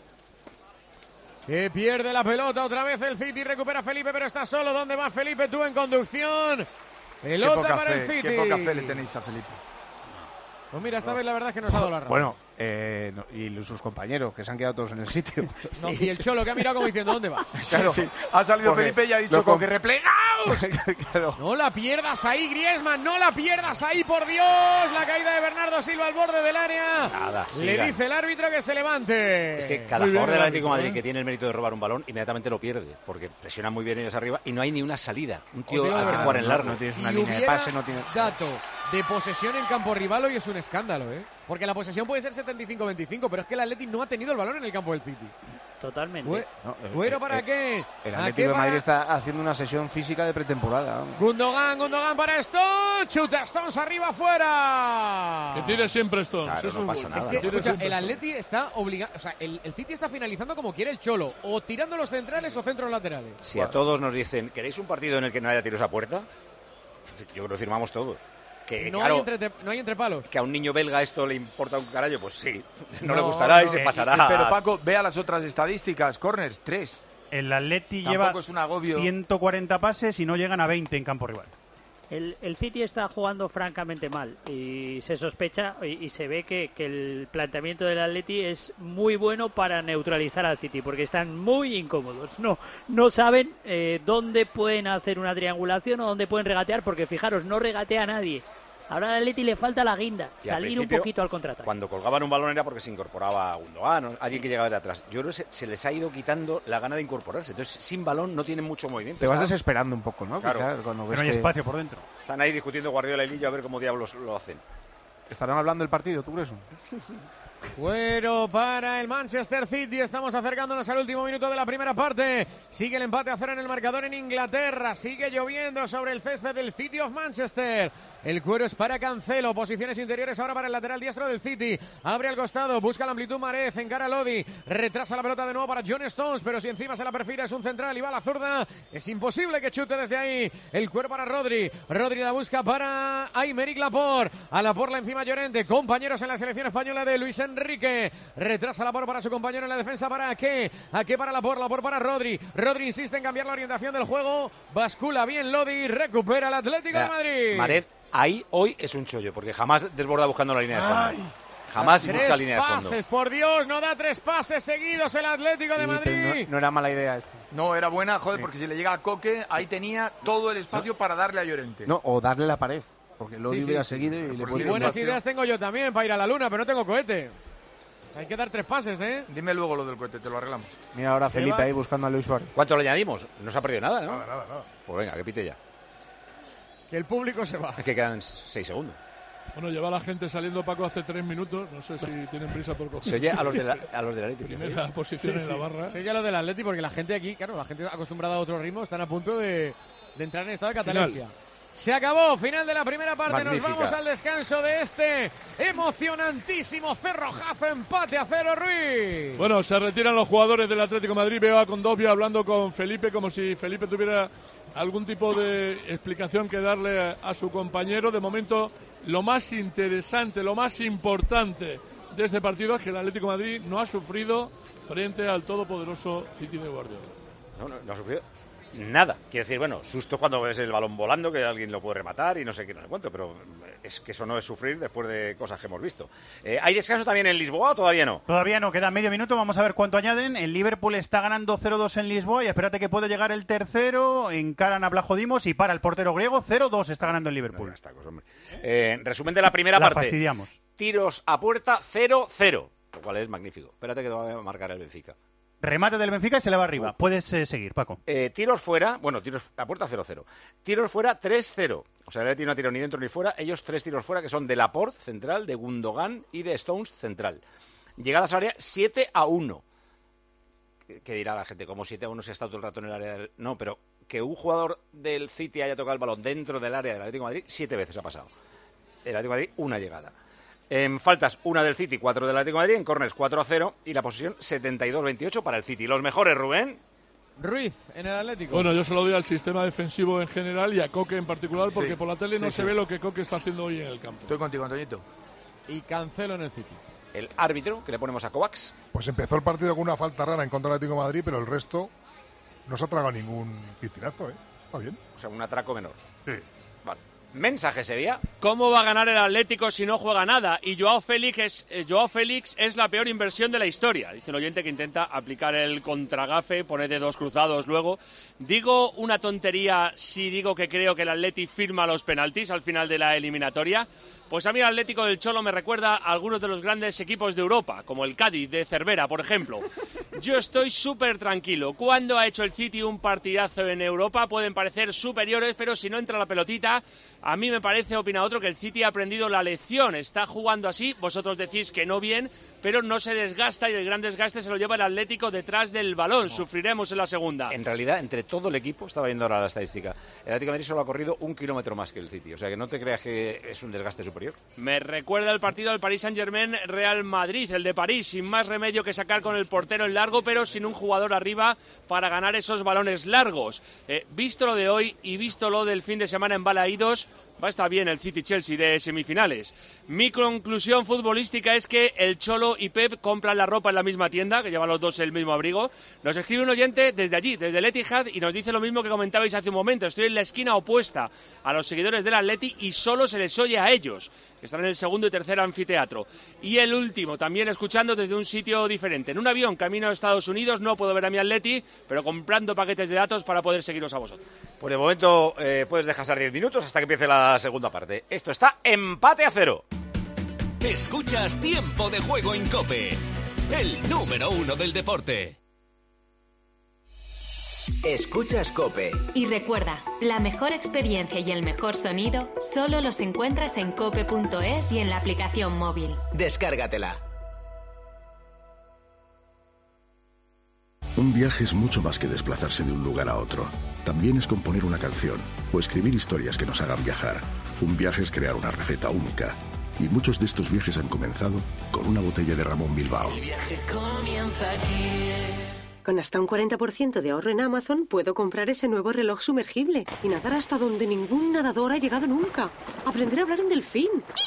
Que pierde la pelota otra vez el City. Recupera Felipe, pero está solo. ¿Dónde va Felipe? Tú en conducción. Pelota para el City. Qué poca fe le tenéis a Felipe. Pues mira, esta vez la verdad es que nos ha dado la razón. Bueno, y sus compañeros, que se han quedado todos en el sitio. No, y el Cholo que ha mirado como diciendo, ¿dónde vas? Claro, sí. Ha salido Felipe y ha dicho que replegaos. Claro. No la pierdas ahí, Griezmann, no la pierdas ahí, por Dios. La caída de Bernardo Silva al borde del área. Nada, le dice el árbitro que se levante. Es que cada jugador del Atlético de Madrid que tiene el mérito de robar un balón, inmediatamente lo pierde, porque presionan muy bien ellos arriba y no hay ni una salida. Un tío al que jugar en largo. No tienes una línea de pase, no tienes... dato de posesión en campo rival hoy es un escándalo, porque la posesión puede ser 75-25, pero es que el Atleti no ha tenido el balón en el campo del City. Totalmente. ¿Bueno para qué? El Atlético de Madrid está haciendo una sesión física de pretemporada. Gundogan para Stones. Chuta Stones arriba, fuera. Que tire siempre Stones. Claro, no pasa nada. Es que, escucha, el Atleti está obligado. O sea, el City está finalizando como quiere el Cholo. O tirando los centrales o centros laterales. Si a todos nos dicen, ¿queréis un partido en el que no haya tiros a puerta? Yo creo que firmamos todos. Que, no, claro, no hay entre palos. Que a un niño belga esto le importa un carajo, pues sí. No le gustará y se pasará. Pero Paco, vea las otras estadísticas. Corners, 3. El Atleti Tampoco lleva es un agobio. 140 pases y no llegan a 20 en campo rival. El City está jugando francamente mal y se sospecha y se ve que el planteamiento del Atleti es muy bueno para neutralizar al City, porque están muy incómodos. No saben dónde pueden hacer una triangulación o dónde pueden regatear, porque fijaros, no regatea a nadie. Ahora al Atleti le falta la guinda, salir un poquito al contraataque. Cuando colgaban un balón era porque se incorporaba a Gundogan, alguien que llegaba de atrás. Yo creo que se les ha ido quitando la gana de incorporarse. Entonces, sin balón no tienen mucho movimiento. Te vas desesperando un poco, ¿no? Claro. Quizás, pero no hay espacio por dentro. Están ahí discutiendo Guardiola y Lillo a ver cómo diablos lo hacen. ¿Estarán hablando del partido, tú crees? Bueno, para el Manchester City, estamos acercándonos al último minuto de la primera parte. Sigue el empate a 0 en el marcador en Inglaterra. Sigue lloviendo sobre el césped del City of Manchester. El cuero es para Cancelo. Posiciones interiores ahora para el lateral diestro del City. Abre al costado, busca la amplitud Marez, encara a Lodi. Retrasa la pelota de nuevo para John Stones, pero si encima se la perfila es un central y va a la zurda. Es imposible que chute desde ahí. El cuero para Rodri. Rodri la busca para Aymeric Laporte. A Laporte la encima Llorente. Compañeros en la selección española de Luis Enrique. Retrasa Laporte para su compañero en la defensa. ¿Para Ake? Ake para Laporte para Rodri. Rodri insiste en cambiar la orientación del juego. Bascula bien Lodi. Recupera el Atlético de Madrid. Marez, ahí hoy es un chollo, porque jamás desborda buscando la línea de fondo. Jamás busca línea de fondo. 3 pases, por Dios, no da 3 pases seguidos el Atlético de Madrid. No era mala idea esto. No, era buena, joder, porque si le llega a Coque, ahí tenía todo el espacio para darle a Llorente. No, o darle la pared, porque Lodi hubiera seguido y le ponía buenas ideas tengo yo también para ir a la luna, pero no tengo cohete. Hay que dar 3 pases, ¿eh? Dime luego lo del cohete, te lo arreglamos. Mira ahora Felipe ahí buscando a Luis Suárez. ¿Cuánto le añadimos? No se ha perdido nada, ¿no? Nada. Pues venga, que pite ya. Que el público se va. Es que quedan 6 segundos. Bueno, lleva la gente saliendo, Paco, hace 3 minutos. No sé si tienen prisa por coger. Se oye a los del Atleti. Primera posición en la barra. Se oye a los del Atleti porque la gente aquí, claro, la gente acostumbrada a otro ritmo, están a punto de entrar en estado de catalesia. Se acabó, final de la primera parte. Magnífica. Nos vamos al descanso de este emocionantísimo cerrojazo, empate a 0, Ruiz. Bueno, se retiran los jugadores del Atlético de Madrid. Veo a Condovia hablando con Felipe como si Felipe tuviera algún tipo de explicación que darle a su compañero. De momento, lo más interesante, lo más importante de este partido es que el Atlético de Madrid no ha sufrido frente al todopoderoso City de Guardiola. No ha sufrido nada. Quiero decir, bueno, susto cuando ves el balón volando, que alguien lo puede rematar y no sé qué, no sé cuánto, pero es que eso no es sufrir después de cosas que hemos visto. ¿Hay descanso también en Lisboa o todavía no? Todavía no, queda medio minuto, vamos a ver cuánto añaden. El Liverpool está ganando 0-2 en Lisboa y espérate que puede llegar el tercero. Encaran a Blajodimos y para el portero griego, 0-2 está ganando el Liverpool. No, está cosa, hombre. Resumen de la primera parte. Fastidiamos. Tiros a puerta 0-0, lo cual es magnífico. Espérate que te va a marcar el Benfica. Remate del Benfica y se le va arriba. Puedes seguir, Paco. Tiros fuera, a puerta 0-0. Tiros fuera 3-0. O sea, el Atleti no ha tirado ni dentro ni fuera. Ellos 3 tiros fuera, que son de Laporte, central, de Gundogan y de Stones, central. Llegadas al área 7-1. ¿Qué dirá la gente? Como 7-1 se ha estado todo el rato en el área del... No, pero que un jugador del City haya tocado el balón dentro del área del Atlético de Madrid 7 veces ha pasado. El Atlético de Madrid, una llegada. En faltas, 1 del City, 4 del Atlético de Madrid. En córners, 4-0. Y la posesión, 72-28 para el City. Los mejores, Rubén. Ruiz, en el Atlético. Bueno, yo se lo doy al sistema defensivo en general y a Coque en particular, porque por la tele no se ve lo que Coque está haciendo hoy en el campo. Estoy contigo, Antoñito. Y Cancelo en el City. El árbitro, que le ponemos a Kovacs. Pues empezó el partido con una falta rara en contra del Atlético de Madrid, pero el resto no se ha tragado ningún piscinazo, ¿eh? Está bien. O sea, un atraco menor. Sí. Vale. Mensaje sería. ¿Cómo va a ganar el Atlético si no juega nada? Y Joao Félix es la peor inversión de la historia. Dice el oyente que intenta aplicar el contragafe, pone dedos cruzados luego. ¿Digo una tontería si digo que creo que el Atleti firma los penaltis al final de la eliminatoria? Pues a mí el Atlético del Cholo me recuerda a algunos de los grandes equipos de Europa, como el Cádiz de Cervera, por ejemplo. Yo estoy súper tranquilo. Cuando ha hecho el City un partidazo en Europa pueden parecer superiores, pero si no entra la pelotita, a mí me parece, opina otro, que el City ha aprendido la lección. Está jugando así, vosotros decís que no bien, pero no se desgasta y el gran desgaste se lo lleva el Atlético detrás del balón. Sufriremos en la segunda. En realidad, entre todo el equipo, estaba viendo ahora la estadística, el Atlético de Madrid solo ha corrido 1 kilómetro más que el City. O sea que no te creas que es un desgaste superior. Me recuerda el partido del Paris Saint-Germain-Real Madrid, el de París, sin más remedio que sacar con el portero en largo, pero sin un jugador arriba para ganar esos balones largos. Visto lo de hoy y visto lo del fin de semana en Balaídos, va a estar bien el City-Chelsea de semifinales. Mi conclusión futbolística es que el Cholo y Pep compran la ropa en la misma tienda, que llevan los dos el mismo abrigo. Nos escribe un oyente desde allí, desde el Etihad, y nos dice lo mismo que comentabais hace un momento. Estoy en la esquina opuesta a los seguidores del Atleti y solo se les oye a ellos, que están en el segundo y tercer anfiteatro. Y el último, también escuchando desde un sitio diferente. En un avión camino a Estados Unidos no puedo ver a mi Atleti, pero comprando paquetes de datos para poder seguiros a vosotros. Pues de momento puedes descansar 10 minutos hasta que empiece la segunda parte. Esto está empate a 0. Escuchas Tiempo de Juego en COPE, el número 1 del deporte. Escuchas COPE. Y recuerda, la mejor experiencia y el mejor sonido solo los encuentras en cope.es y en la aplicación móvil. Descárgatela. Un viaje es mucho más que desplazarse de un lugar a otro. También es componer una canción o escribir historias que nos hagan viajar. Un viaje es crear una receta única. Y muchos de estos viajes han comenzado con una botella de Ramón Bilbao. El viaje comienza aquí. Con hasta un 40% de ahorro en Amazon puedo comprar ese nuevo reloj sumergible y nadar hasta donde ningún nadador ha llegado nunca. Aprender a hablar en delfín.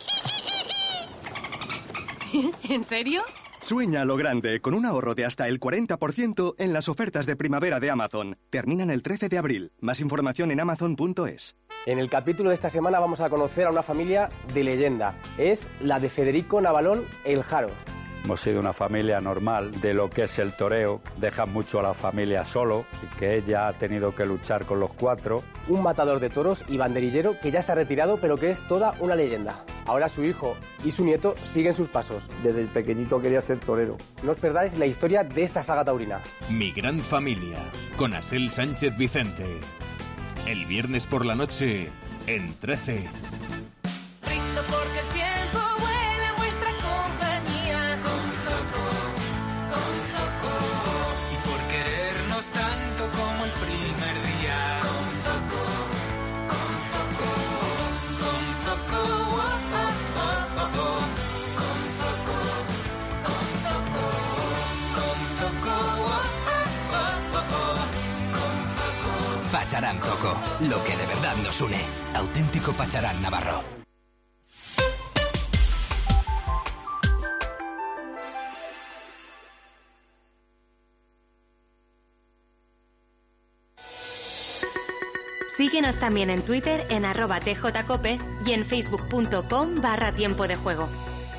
¿En serio? Sueña a lo grande con un ahorro de hasta el 40% en las ofertas de primavera de Amazon. Terminan el 13 de abril. Más información en amazon.es. En el capítulo de esta semana vamos a conocer a una familia de leyenda. Es la de Federico Navalón El Jaro. Hemos sido una familia normal de lo que es el toreo. Dejan mucho a la familia solo y que ella ha tenido que luchar con los 4. Un matador de toros y banderillero que ya está retirado pero que es toda una leyenda. Ahora su hijo y su nieto siguen sus pasos. Desde el pequeñito quería ser torero. No os perdáis la historia de esta saga taurina. Mi gran familia, con Asel Sánchez Vicente. El viernes por la noche, en 13. Brindo porque el tiempo vuela en vuestra compañía. Con Zoco. Y por querernos tanto como el primer día. Con Zoco. Pacharán Zoco, lo que de verdad nos une. Auténtico Pacharán navarro. Síguenos también en Twitter en @tjcope y en facebook.com/tiempo de juego.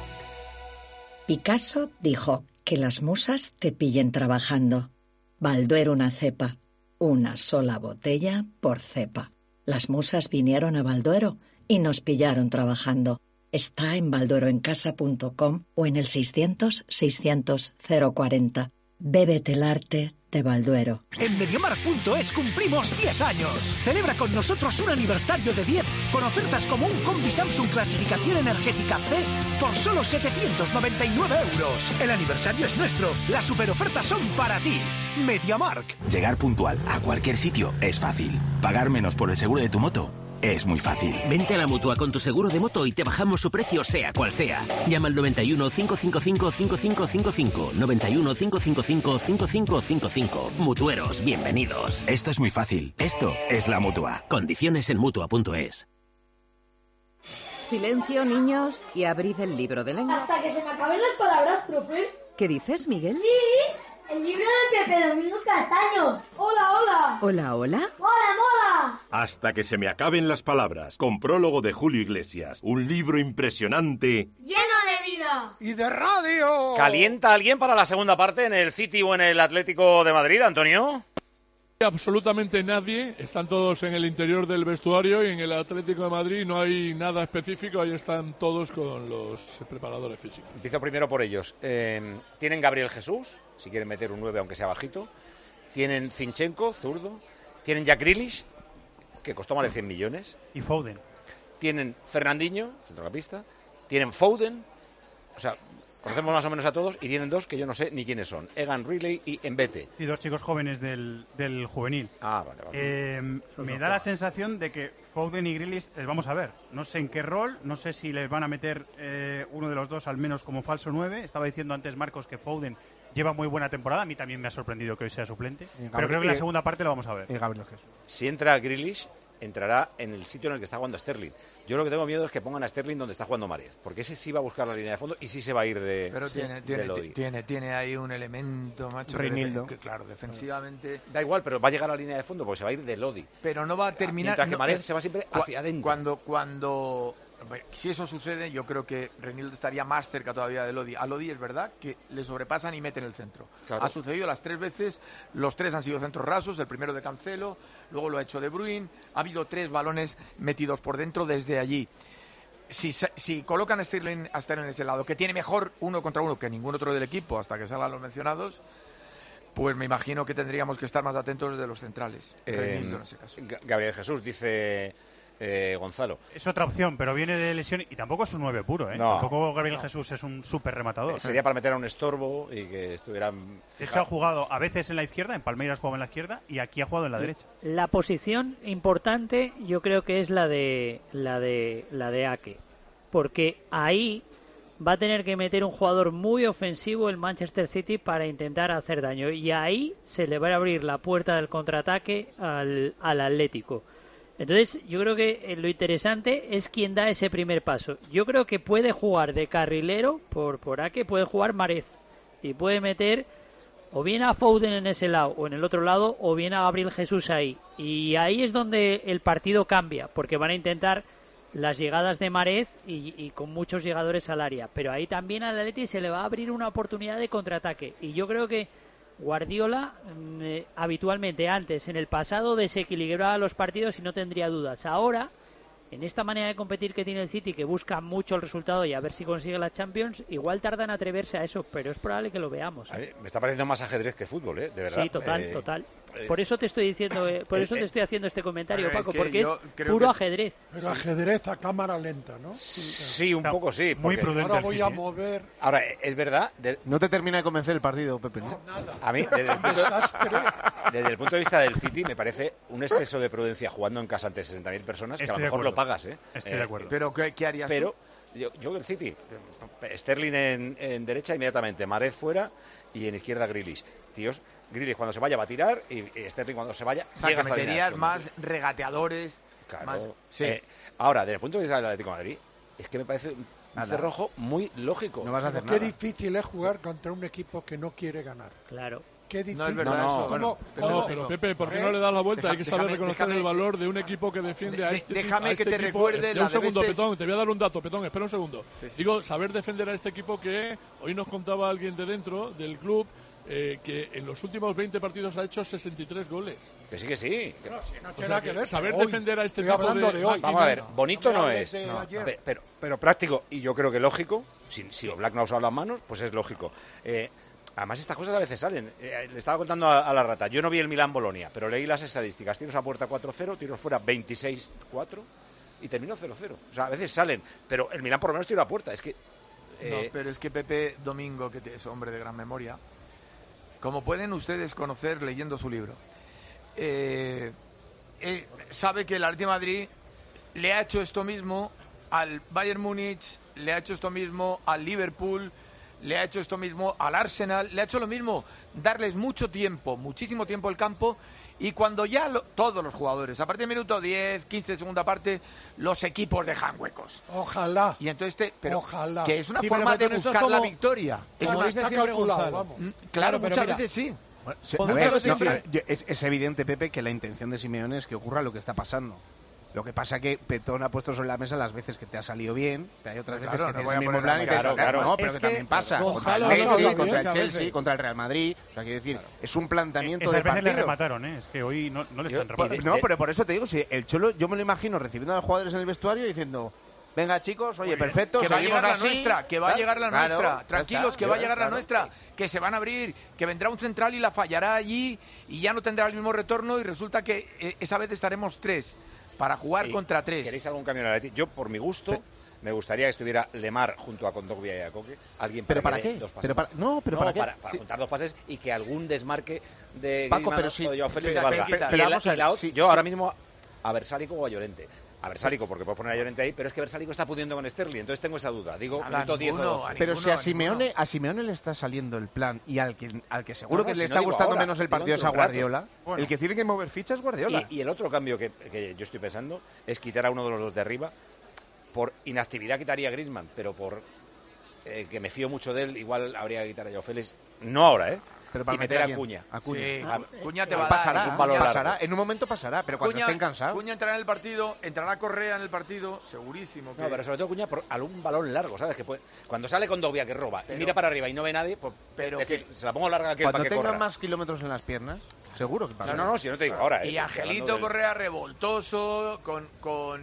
Picasso dijo que las musas te pillen trabajando. Balduero una cepa. Una sola botella por cepa. Las musas vinieron a Balduero y nos pillaron trabajando. Está en baldueroencasa.com o en el 600 600 040. Bébete el arte de Balduero. En Mediamar.es cumplimos 10 años. Celebra con nosotros un aniversario de 10 con ofertas como un combi Samsung clasificación energética C por solo 799 €. El aniversario es nuestro. Las superofertas son para ti. Mediamarkt. Llegar puntual a cualquier sitio es fácil. Pagar menos por el seguro de tu moto es muy fácil. Vente a la Mutua con tu seguro de moto y te bajamos su precio sea cual sea. Llama al 91 555 5555. 91 555 5555. Mutueros, bienvenidos. Esto es muy fácil. Esto es la Mutua. Condiciones en Mutua.es. Silencio, niños, y abrid el libro de lengua. Hasta que se me acaben las palabras, profe. ¿Qué dices, Miguel? Sí, el libro de Pepe Domingo Castaño. Hola, hola. Hola, hola. Mola, mola. Hasta que se me acaben las palabras, con prólogo de Julio Iglesias. Un libro impresionante. Lleno de vida. Y de radio. ¿Calienta alguien para la segunda parte en el City o en el Atlético de Madrid, Antonio? Absolutamente nadie, están todos en el interior del vestuario y en el Atlético de Madrid no hay nada específico, ahí están todos con los preparadores físicos. Empiezo primero por ellos. Tienen Gabriel Jesús, si quieren meter un 9 aunque sea bajito. Tienen Zinchenko, zurdo. Tienen Jack Grealish, que costó más de 100 millones. Y Foden. Tienen Fernandinho, centrocampista. Tienen Foden, o sea, conocemos más o menos a todos, y tienen dos que yo no sé ni quiénes son. Egan Riley y Mbete. Y dos chicos jóvenes del juvenil. Ah, vale. Me da la sensación de que Foden y Grealish les vamos a ver. No sé en qué rol, no sé si les van a meter uno de los dos al menos como falso 9. Estaba diciendo antes Marcos que Foden lleva muy buena temporada. A mí también me ha sorprendido que hoy sea suplente. Pero creo que en la segunda parte lo vamos a ver. Gabriel Jesús. Si entra Grealish, entrará en el sitio en el que está jugando Sterling. Yo lo que tengo miedo es que pongan a Sterling donde está jugando Mahrez, porque ese sí va a buscar la línea de fondo y sí se va a ir de Pero tiene ahí un elemento, macho. Reinildo. Que claro, defensivamente... Da igual, pero va a llegar a la línea de fondo porque se va a ir de Lodi. Pero no va a terminar... Mientras que Mahrez se va siempre hacia adentro. Cuando si eso sucede, yo creo que Reinildo estaría más cerca todavía de Lodi. A Lodi es verdad que le sobrepasan y meten el centro. Claro. Ha sucedido las 3 veces, los 3 han sido centros rasos, el primero de Cancelo, luego lo ha hecho De Bruyne, ha habido 3 balones metidos por dentro desde allí. Si colocan a Sterling en ese lado, que tiene mejor 1 contra 1 que ningún otro del equipo hasta que salgan los mencionados, pues me imagino que tendríamos que estar más atentos de los centrales. Reinildo en ese caso. Gabriel Jesús dice... Gonzalo. Es otra opción, pero viene de lesión y tampoco es un 9 puro, ¿eh? No. Tampoco Gabriel Jesús es un súper rematador. Sería para meter a un estorbo y que estuvieran... De hecho, ha jugado a veces en la izquierda, en Palmeiras jugaba en la izquierda y aquí ha jugado en la derecha. La posición importante yo creo que es la de Ake, porque ahí va a tener que meter un jugador muy ofensivo el Manchester City para intentar hacer daño y ahí se le va a abrir la puerta del contraataque al Atlético. Entonces, yo creo que lo interesante es quién da ese primer paso. Yo creo que puede jugar de carrilero por Ake, puede jugar Mahrez y puede meter o bien a Foden en ese lado o en el otro lado o bien a Gabriel Jesús ahí. Y ahí es donde el partido cambia, porque van a intentar las llegadas de Mahrez y con muchos llegadores al área. Pero ahí también al Atleti se le va a abrir una oportunidad de contraataque. Y yo creo que Guardiola habitualmente antes, en el pasado, desequilibraba los partidos y no tendría dudas. Ahora, en esta manera de competir que tiene el City, que busca mucho el resultado y a ver si consigue la Champions, igual tarda en atreverse a eso, pero es probable que lo veamos. Me está pareciendo más ajedrez que fútbol, de verdad. Sí, total. Por eso te estoy diciendo, te estoy haciendo este comentario, Paco, porque es puro ajedrez. Pero ajedrez a cámara lenta, ¿no? Sí, un poco sí. Muy prudente. Ahora voy a mover. Ahora, es verdad. No te termina de convencer el partido, Pepe, ¿no? Nada. A mí, desde el punto de vista del City, me parece un exceso de prudencia jugando en casa ante 60.000 personas, que a lo mejor lo pagas, ¿eh? Estoy de acuerdo. Pero ¿qué harías tú? Yo el City, Sterling en derecha inmediatamente, Mahrez fuera y en izquierda Grealish. Tíos, Grealish cuando se vaya va a tirar y Sterling cuando se vaya llega hasta meterías más regateadores. Claro. Más, sí. Ahora, desde el punto de vista del Atlético de Madrid, es que me parece un cerrojo muy lógico. No vas a hacer nada. Qué difícil es jugar contra un equipo que no quiere ganar. Claro. Qué difícil. No es verdad eso. Pero Pepe, ¿por qué no le das la vuelta? Hay que saber reconocer el valor de un equipo que defiende a este equipo. Déjame que te recuerde un segundo, Petón, te voy a dar un dato, Petón, espera un segundo. Sí. Digo, saber defender a este equipo que hoy nos contaba alguien de dentro del club que en los últimos 20 partidos ha hecho 63 goles. Que sí. No tiene nada que ver. Saber hoy, defender a este tipo de hoy. Vamos a ver, bonito no es, pero práctico y yo creo que lógico. Si Oblak no ha usado las manos, pues es lógico. Además, estas cosas a veces salen. Le estaba contando a la rata. Yo no vi el Milán-Bolonia, pero leí las estadísticas. Tiros a puerta 4-0, tiros fuera 26-4 y terminó 0-0. O sea, a veces salen, pero el Milán por lo menos tiró a puerta. Es que... No, pero es que Pepe Domingo, que es hombre de gran memoria, como pueden ustedes conocer leyendo su libro, sabe que el Atlético de Madrid le ha hecho esto mismo al Bayern Múnich, le ha hecho esto mismo al Liverpool, le ha hecho esto mismo al Arsenal, le ha hecho lo mismo, darles mucho tiempo, muchísimo tiempo el campo, y cuando ya todos los jugadores, a partir del minuto 10, 15 de segunda parte, los equipos dejan huecos. Ojalá. Y entonces ojalá. Que es una forma de buscar la victoria. Está calculado, vamos. Claro, muchas veces sí. Es evidente, Pepe, que la intención de Simeone es que ocurra lo que está pasando. Lo que pasa que Petón ha puesto sobre la mesa las veces que te ha salido bien, que hay otras veces que te el mismo plan y te sale, no, pero que también pasa contra el Madrid, contra el Chelsea, contra el Real Madrid. O sea, quiero decir, es un planteamiento de partido. Esas veces le remataron, es que hoy no le están rematando. No, pero por eso te digo, si el Cholo, yo me lo imagino recibiendo a los jugadores en el vestuario diciendo... Venga, chicos, oye, perfecto, que va a llegar la así, nuestra, que va a llegar la nuestra. Claro, Tranquilos, que va a llegar la nuestra, que se van a abrir, que vendrá un central y la fallará allí y ya no tendrá el mismo retorno y resulta que esa vez estaremos 3 para jugar contra 3. ¿Queréis algún cambio en el Atleti? Yo, por mi gusto, me gustaría que estuviera Lemar junto a Kondogbia y a Koke. Alguien ¿Pero para qué? Dos pases. ¿Para qué? Para juntar dos pases y que algún desmarque de Paco, Griezmann pero o de Joao Félix valga. Yo ahora mismo a Versálico o a Llorente. A Versálico, porque puedo poner a Llorente ahí, pero es que Versálico está pudiendo con Sterling, entonces tengo esa duda. Digo, minuto 10 o 12. Pero si a Simeone le está saliendo el plan y al que seguro que le está gustando menos el partido es a Guardiola, el que tiene que mover fichas es Guardiola. Y el otro cambio que yo estoy pensando es quitar a uno de los dos de arriba. Por inactividad quitaría a Griezmann, pero por que me fío mucho de él, igual habría que quitar a Joao Félix. No ahora, pero para meter a Cuña. Cuña te va a dar. Pasará. En un momento pasará, pero cuando estén cansados. Cuña entrará en el partido, entrará Correa en el partido, segurísimo. No, pero sobre todo Cuña por algún balón largo, ¿sabes? Que cuando sale con Kondogbia que roba y mira para arriba y no ve nadie, pues se la pongo larga aquí para que corra. Cuando tenga más kilómetros en las piernas, seguro que pasa. No, si no te digo ahora. Y Angelito Correa revoltoso, con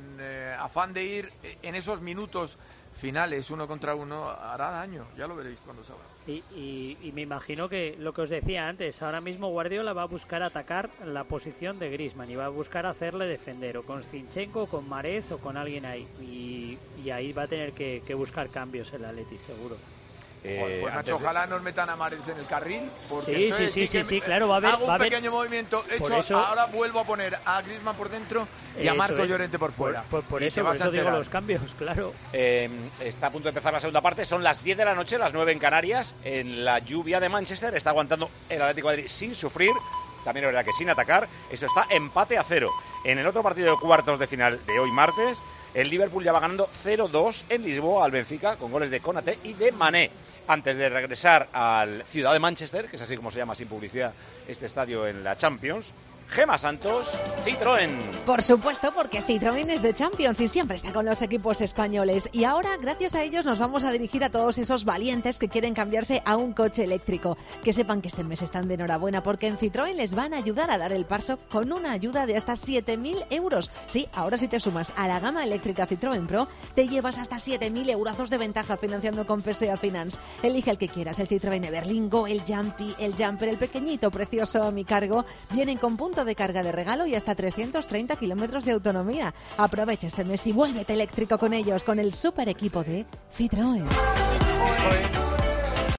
afán de ir en esos minutos finales, 1 contra 1, hará daño, ya lo veréis cuando salga. Y me imagino que lo que os decía antes, ahora mismo Guardiola va a buscar atacar la posición de Griezmann y va a buscar hacerle defender, o con Zinchenko, con Mahrez o con alguien ahí, y ahí va a tener que buscar cambios el Atleti, seguro. Pues Nacho, ojalá nos metan a Mahrez en el carril, porque sí, claro, va a haber... Hago un pequeño movimiento hecho, ahora vuelvo a poner a Griezmann por dentro y a Marco Llorente por fuera. Por eso digo los cambios, claro. Está a punto de empezar la segunda parte, son las 10 de la noche, las 9 en Canarias, en la lluvia de Manchester, está aguantando el Atlético de Madrid sin sufrir, también es verdad que sin atacar, esto está empate a 0. En el otro partido de cuartos de final de hoy martes, el Liverpool ya va ganando 0-2 en Lisboa al Benfica, con goles de Konaté y de Mané. Antes de regresar al Ciudad de Manchester, que es así como se llama sin publicidad este estadio en la Champions, Gemma Santos, Citroën. Por supuesto, porque Citroën es de Champions y siempre está con los equipos españoles. Y ahora, gracias a ellos, nos vamos a dirigir a todos esos valientes que quieren cambiarse a un coche eléctrico. Que sepan que este mes están de enhorabuena porque en Citroën les van a ayudar a dar el paso con una ayuda de hasta 7.000 euros. Sí, ahora si te sumas a la gama eléctrica Citroën Pro, te llevas hasta 7.000 eurazos de ventaja financiando con PSA Finance. Elige el que quieras, el Citroën Everlingo, el Jumpy, el Jumper, el pequeñito precioso a mi cargo. Vienen con punto de carga de regalo y hasta 330 kilómetros de autonomía. Aprovecha este mes y vuélvete eléctrico con ellos, con el super equipo de Citroën.